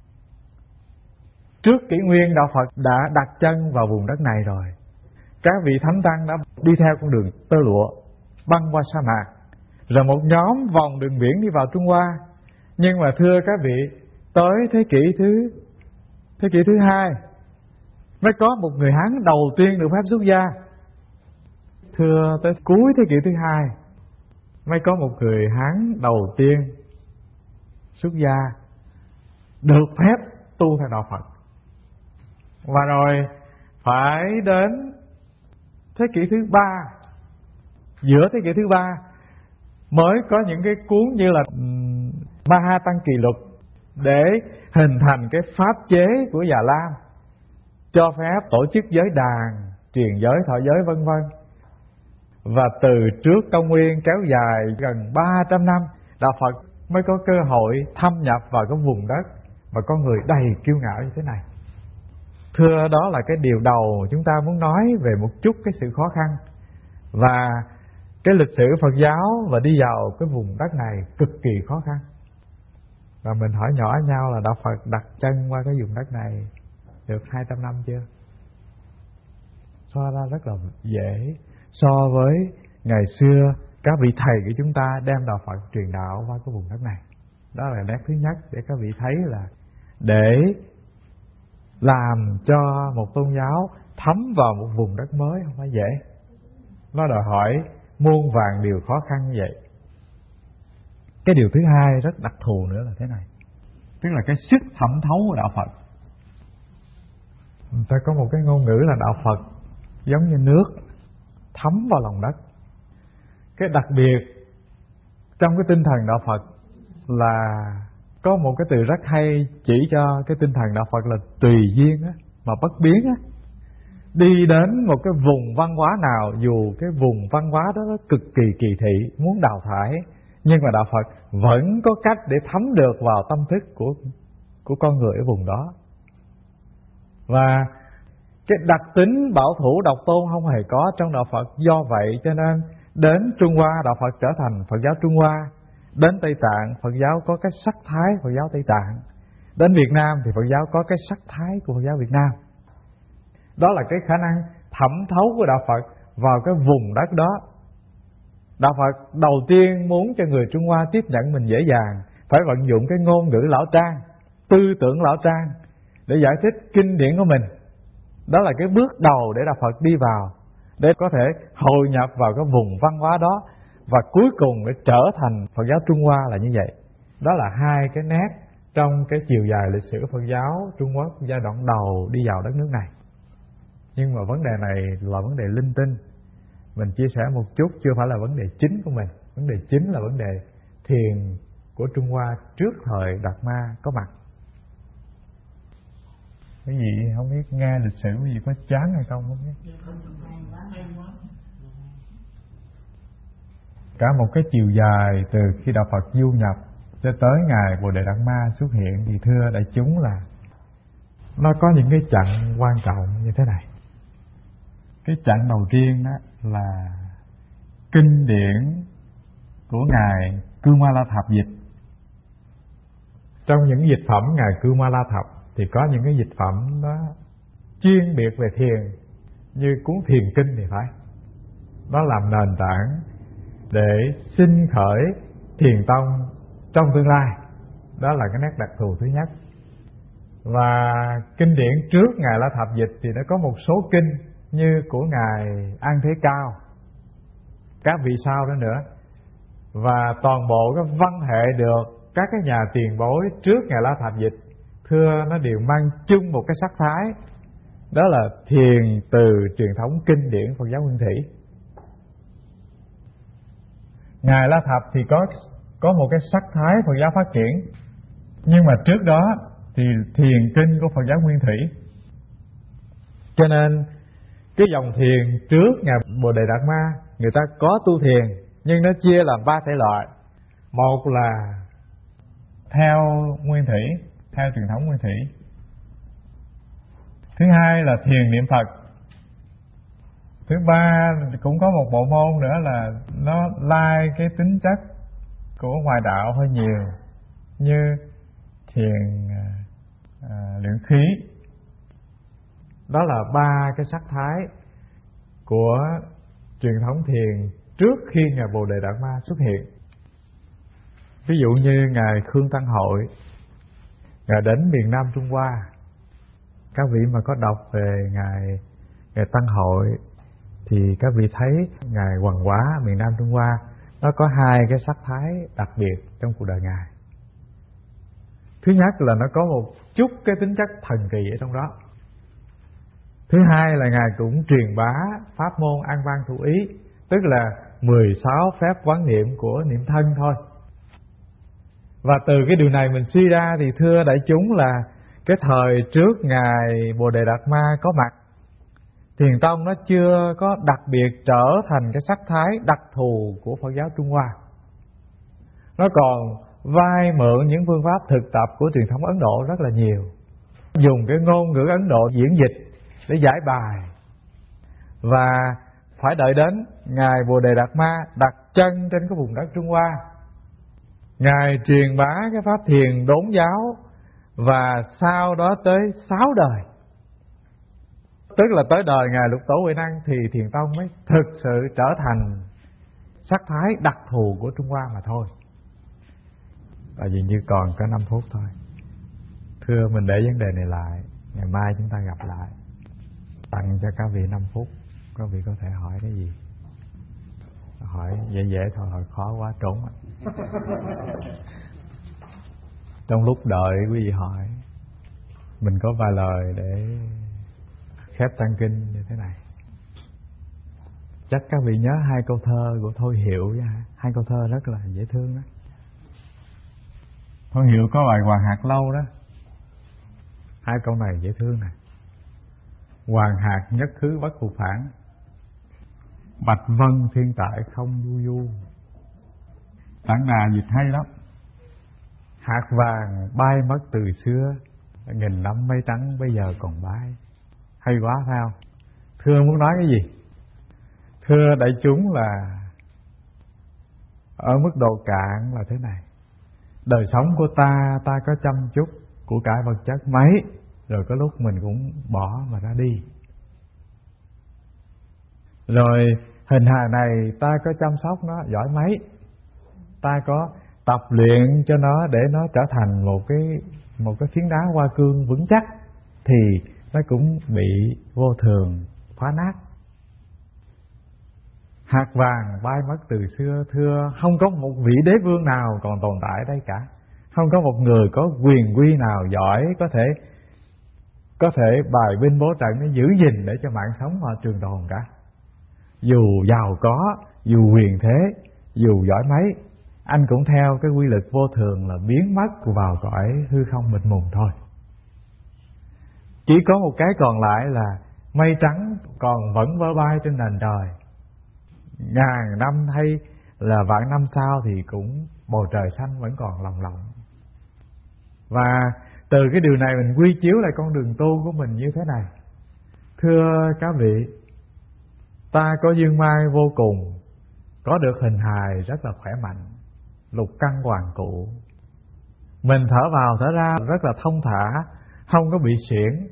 Trước kỷ nguyên đạo Phật đã đặt chân vào vùng đất này rồi. Các vị thánh tăng đã đi theo con đường tơ lụa băng qua sa mạc, rồi một nhóm vòng đường biển đi vào Trung Hoa. Nhưng mà thưa các vị, tới thế kỷ thứ thế kỷ thứ hai mới có một người Hán đầu tiên được phép xuất gia. Thưa tới cuối thế kỷ thứ hai mới có một người Hán đầu tiên xuất gia được phép tu theo đạo Phật. Và rồi phải đến thế kỷ thứ ba, giữa thế kỷ thứ ba mới có những cái cuốn như là Ma Tăng Kỳ Luật để hình thành cái pháp chế của Già Lam, cho phép tổ chức giới đàn, truyền giới, thọ giới vân vân. Và từ trước công nguyên kéo dài gần ba trăm năm, đạo Phật mới có cơ hội thâm nhập vào cái vùng đất mà con người đầy kiêu ngạo như thế này. Thưa, đó là cái điều đầu chúng ta muốn nói về một chút cái sự khó khăn và cái lịch sử Phật giáo và đi vào cái vùng đất này cực kỳ khó khăn. Và mình hỏi nhỏ nhau là đạo Phật đặt chân qua cái vùng đất này được hai trăm năm chưa? So ra rất là dễ so với ngày xưa các vị thầy của chúng ta đem đạo Phật truyền đạo qua cái vùng đất này. Đó là nét thứ nhất để các vị thấy là để làm cho một tôn giáo thấm vào một vùng đất mới không phải dễ. Nó đòi hỏi muôn vàn điều khó khăn như vậy. Cái điều thứ hai rất đặc thù nữa là thế này, tức là cái sức thẩm thấu của đạo Phật. Người ta có một cái ngôn ngữ là đạo Phật giống như nước thấm vào lòng đất. Cái đặc biệt trong cái tinh thần đạo Phật là có một cái từ rất hay chỉ cho cái tinh thần đạo Phật là tùy duyên á, mà bất biến á. Đi đến một cái vùng văn hóa nào, dù cái vùng văn hóa đó nó cực kỳ kỳ thị, muốn đào thải, nhưng mà đạo Phật vẫn có cách để thấm được vào tâm thức của của con người ở vùng đó. Và cái đặc tính bảo thủ độc tôn không hề có trong đạo Phật. Do vậy cho nên đến Trung Hoa, đạo Phật trở thành Phật giáo Trung Hoa. Đến Tây Tạng, Phật giáo có cái sắc thái Phật giáo Tây Tạng. Đến Việt Nam thì Phật giáo có cái sắc thái của Phật giáo Việt Nam. Đó là cái khả năng thẩm thấu của đạo Phật vào cái vùng đất đó. Đạo Phật đầu tiên muốn cho người Trung Hoa tiếp nhận mình dễ dàng, phải vận dụng cái ngôn ngữ lão trang, tư tưởng lão trang để giải thích kinh điển của mình. Đó là cái bước đầu để đạo Phật đi vào, để có thể hội nhập vào cái vùng văn hóa đó, và cuối cùng để trở thành Phật giáo Trung Hoa là như vậy. Đó là hai cái nét trong cái chiều dài lịch sử Phật giáo Trung Quốc giai đoạn đầu đi vào đất nước này. Nhưng mà vấn đề này là vấn đề linh tinh. Mình chia sẻ một chút, chưa phải là vấn đề chính của mình. Vấn đề chính là vấn đề thiền của Trung Hoa trước thời Đạt Ma có mặt. Cái gì không biết, nghe lịch sử cái gì có chán hay không không biết. Cả một cái chiều dài từ khi đạo Phật du nhập cho tới ngày Bồ Đề Đạt Ma xuất hiện, thì thưa đại chúng là nó có những cái chặng quan trọng như thế này. Cái chặng đầu tiên đó là kinh điển của ngài Cư Ma La Thập dịch. Trong những dịch phẩm ngài Cư Ma La Thập thì có những cái dịch phẩm đó chuyên biệt về thiền, như cuốn Thiền Kinh thì phải. Nó làm nền tảng để sinh khởi thiền tông trong tương lai. Đó là cái nét đặc thù thứ nhất. Và kinh điển trước ngài La Thập dịch thì nó có một số kinh như của ngài An Thế Cao, các vị sau đó nữa. Và toàn bộ các văn hệ được các cái nhà tiền bối trước ngài La Thập dịch, thưa nó đều mang chung một cái sắc thái, đó là thiền từ truyền thống kinh điển Phật giáo Nguyên Thủy. Ngài La Thập thì có có một cái sắc thái Phật giáo phát triển, nhưng mà trước đó thì thiền kinh của Phật giáo Nguyên Thủy. Cho nên cái dòng thiền trước ngài Bồ Đề Đạt Ma, người ta có tu thiền, nhưng nó chia làm ba thể loại. Một là theo Nguyên Thủy, theo truyền thống Nguyên Thủy. Thứ hai là thiền niệm Phật. Thứ ba cũng có một bộ môn nữa là nó lai cái tính chất của ngoại đạo hơi nhiều, như thiền à, luyện khí. Đó là ba cái sắc thái của truyền thống thiền trước khi ngài Bồ Đề Đạt Ma xuất hiện. Ví dụ như ngài Khương Tăng Hội, ngài đến miền Nam Trung Hoa. Các vị mà có đọc về ngài ngài Tăng Hội thì các vị thấy ngài Hoàng Hóa miền Nam Trung Hoa nó có hai cái sắc thái đặc biệt trong cuộc đời ngài. Thứ nhất là nó có một chút cái tính chất thần kỳ ở trong đó. Thứ hai là ngài cũng truyền bá pháp môn an văn thủ ý, tức là mười sáu phép quán niệm của niệm thân thôi. Và từ cái điều này mình suy ra thì thưa đại chúng là cái thời trước Ngài Bồ Đề Đạt Ma có mặt, Thiền tông nó chưa có đặc biệt trở thành cái sắc thái đặc thù của Phật giáo Trung Hoa. Nó còn vai mượn những phương pháp thực tập của truyền thống Ấn Độ rất là nhiều, dùng cái ngôn ngữ Ấn Độ diễn dịch để giải bài. Và phải đợi đến Ngài Bồ Đề Đạt Ma đặt chân trên cái vùng đất Trung Hoa, Ngài truyền bá cái pháp thiền đốn giáo, và sau đó tới sáu đời, tức là tới đời Ngài Lục Tổ Huệ Năng, thì Thiền tông mới thực sự trở thành sắc thái đặc thù của Trung Hoa mà thôi. Tại vì như còn có năm phút thôi. Thưa mình để vấn đề này lại, ngày mai chúng ta gặp lại. Tặng cho các vị năm phút, các vị có thể hỏi cái gì? Hỏi dễ dễ thôi, hỏi khó quá trốn. Trong lúc đợi quý vị hỏi, mình có vài lời để khép tăng kinh như thế này. Chắc các vị nhớ hai câu thơ của Thôi Hiệu nha. Hai câu thơ rất là dễ thương đó. Thôi Hiệu có bài Hoàng Hạt Lâu đó. Hai câu này dễ thương nè. Hoàng hạt nhất khứ bất phục phản, bạch vân thiên tại không du du. Tản đà dịch hay lắm. Hạt vàng bay mất từ xưa, nghìn năm mây trắng bây giờ còn bay. Hay quá phải không? Thưa muốn nói cái gì? Thưa đại chúng là ở mức độ cạn là thế này. Đời sống của ta, ta có chăm chút của cải vật chất mấy, rồi có lúc mình cũng bỏ mà ra đi. Rồi hình hài này ta có chăm sóc nó giỏi mấy, ta có tập luyện cho nó để nó trở thành một cái một cái phiến đá hoa cương vững chắc, thì nó cũng bị vô thường phá nát. Hạt vàng bay mất từ xưa, thưa không có một vị đế vương nào còn tồn tại ở đây cả. Không có một người có quyền quy nào giỏi có thể có thể bài binh bố trận để giữ gìn để cho mạng sống họ trường tồn cả. Dù giàu có, dù quyền thế, dù giỏi mấy, anh cũng theo cái quy luật vô thường là biến mất vào cõi hư không mịt mùng thôi. Chỉ có một cái còn lại là mây trắng còn vẫn vơ bay trên nền trời. Ngàn năm hay là vạn năm sau thì cũng bầu trời xanh vẫn còn lồng lộng. Và từ cái điều này mình quy chiếu lại con đường tu của mình như thế này. Thưa các vị, ta có dương mai vô cùng, có được hình hài rất là khỏe mạnh, lục căn hoàn cụ. Mình thở vào thở ra rất là thông thả, không có bị xuyển.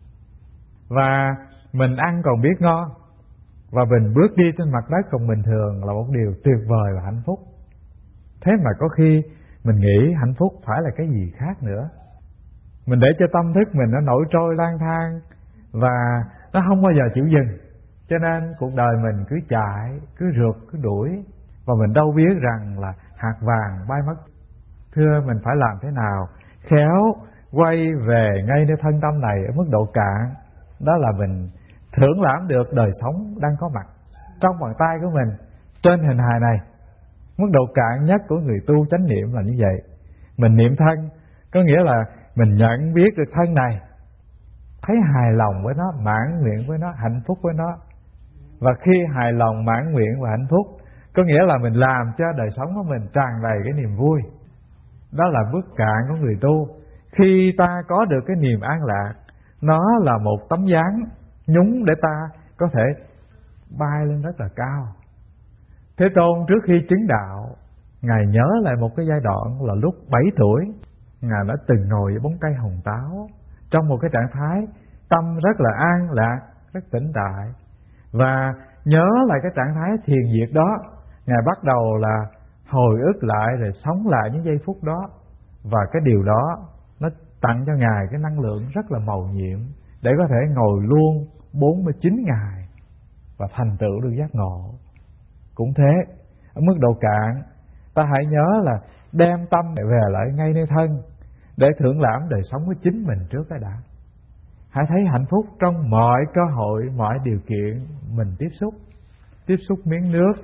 Và mình ăn còn biết ngon. Và mình bước đi trên mặt đất còn bình thường là một điều tuyệt vời và hạnh phúc. Thế mà có khi mình nghĩ hạnh phúc phải là cái gì khác nữa. Mình để cho tâm thức mình nó nổi trôi lang thang, và nó không bao giờ chịu dừng. Cho nên cuộc đời mình cứ chạy, cứ rượt, cứ đuổi, và mình đâu biết rằng là hạt vàng bay mất. Thưa mình phải làm thế nào khéo quay về ngay nơi thân tâm này ở mức độ cạn. Đó là mình thưởng lãm được đời sống đang có mặt trong bàn tay của mình trên hình hài này. Mức độ cạn nhất của người tu chánh niệm là như vậy. Mình niệm thân có nghĩa là mình nhận biết được thân này, thấy hài lòng với nó, mãn nguyện với nó, hạnh phúc với nó. Và khi hài lòng, mãn nguyện và hạnh phúc có nghĩa là mình làm cho đời sống của mình tràn đầy cái niềm vui. Đó là bước cạn của người tu. Khi ta có được cái niềm an lạc, nó là một tấm dáng nhúng để ta có thể bay lên rất là cao. Thế Tôn trước khi chứng đạo, Ngài nhớ lại một cái giai đoạn là lúc bảy tuổi, Ngài đã từng ngồi ở bóng cây hồng táo trong một cái trạng thái tâm rất là an lạc, rất tĩnh tại. Và nhớ lại cái trạng thái thiền diệt đó, Ngài bắt đầu là hồi ức lại rồi sống lại những giây phút đó. Và cái điều đó nó tặng cho Ngài cái năng lượng rất là mầu nhiệm để có thể ngồi luôn bốn mươi chín ngày và thành tựu được giác ngộ. Cũng thế, ở mức độ cạn, ta hãy nhớ là đem tâm về lại ngay nơi thân để thưởng lãm đời sống của chính mình trước cái đã. Hãy thấy hạnh phúc trong mọi cơ hội, mọi điều kiện mình tiếp xúc. Tiếp xúc miếng nước, tiếp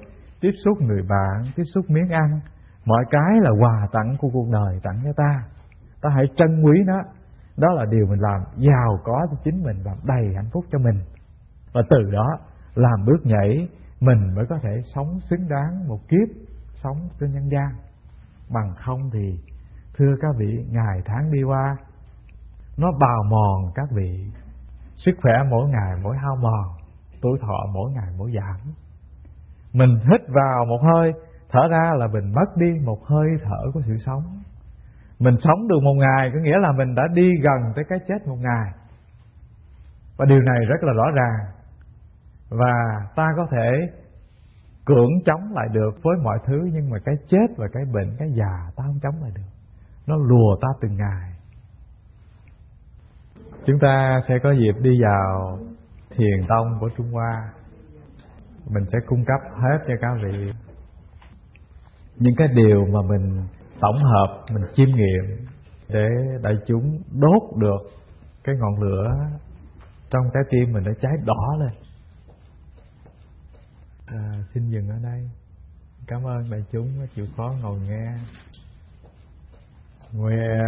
tiếp xúc người bạn, tiếp xúc miếng ăn, mọi cái là quà tặng của cuộc đời tặng cho ta. Ta hãy trân quý nó. Đó là điều mình làm giàu có cho chính mình, làm đầy hạnh phúc cho mình. Và từ đó làm bước nhảy, mình mới có thể sống xứng đáng một kiếp sống trên nhân gian. Bằng không thì thưa các vị, ngày tháng đi qua, nó bào mòn các vị. Sức khỏe mỗi ngày mỗi hao mòn, tuổi thọ mỗi ngày mỗi giảm. Mình hít vào một hơi, thở ra là mình mất đi một hơi thở của sự sống. Mình sống được một ngày có nghĩa là mình đã đi gần tới cái chết một ngày. Và điều này rất là rõ ràng. Và ta có thể cưỡng chống lại được với mọi thứ, nhưng mà cái chết và cái bệnh, cái già ta không chống lại được. Nó lùa ta từng ngày. Chúng ta sẽ có dịp đi vào thiền tông của Trung Hoa. Mình sẽ cung cấp hết cho các vị những cái điều mà mình tổng hợp, mình chiêm nghiệm để đại chúng đốt được cái ngọn lửa trong trái tim mình, để cháy đỏ lên. À, xin dừng ở đây. Cảm ơn đại chúng chịu khó ngồi nghe. Nguyện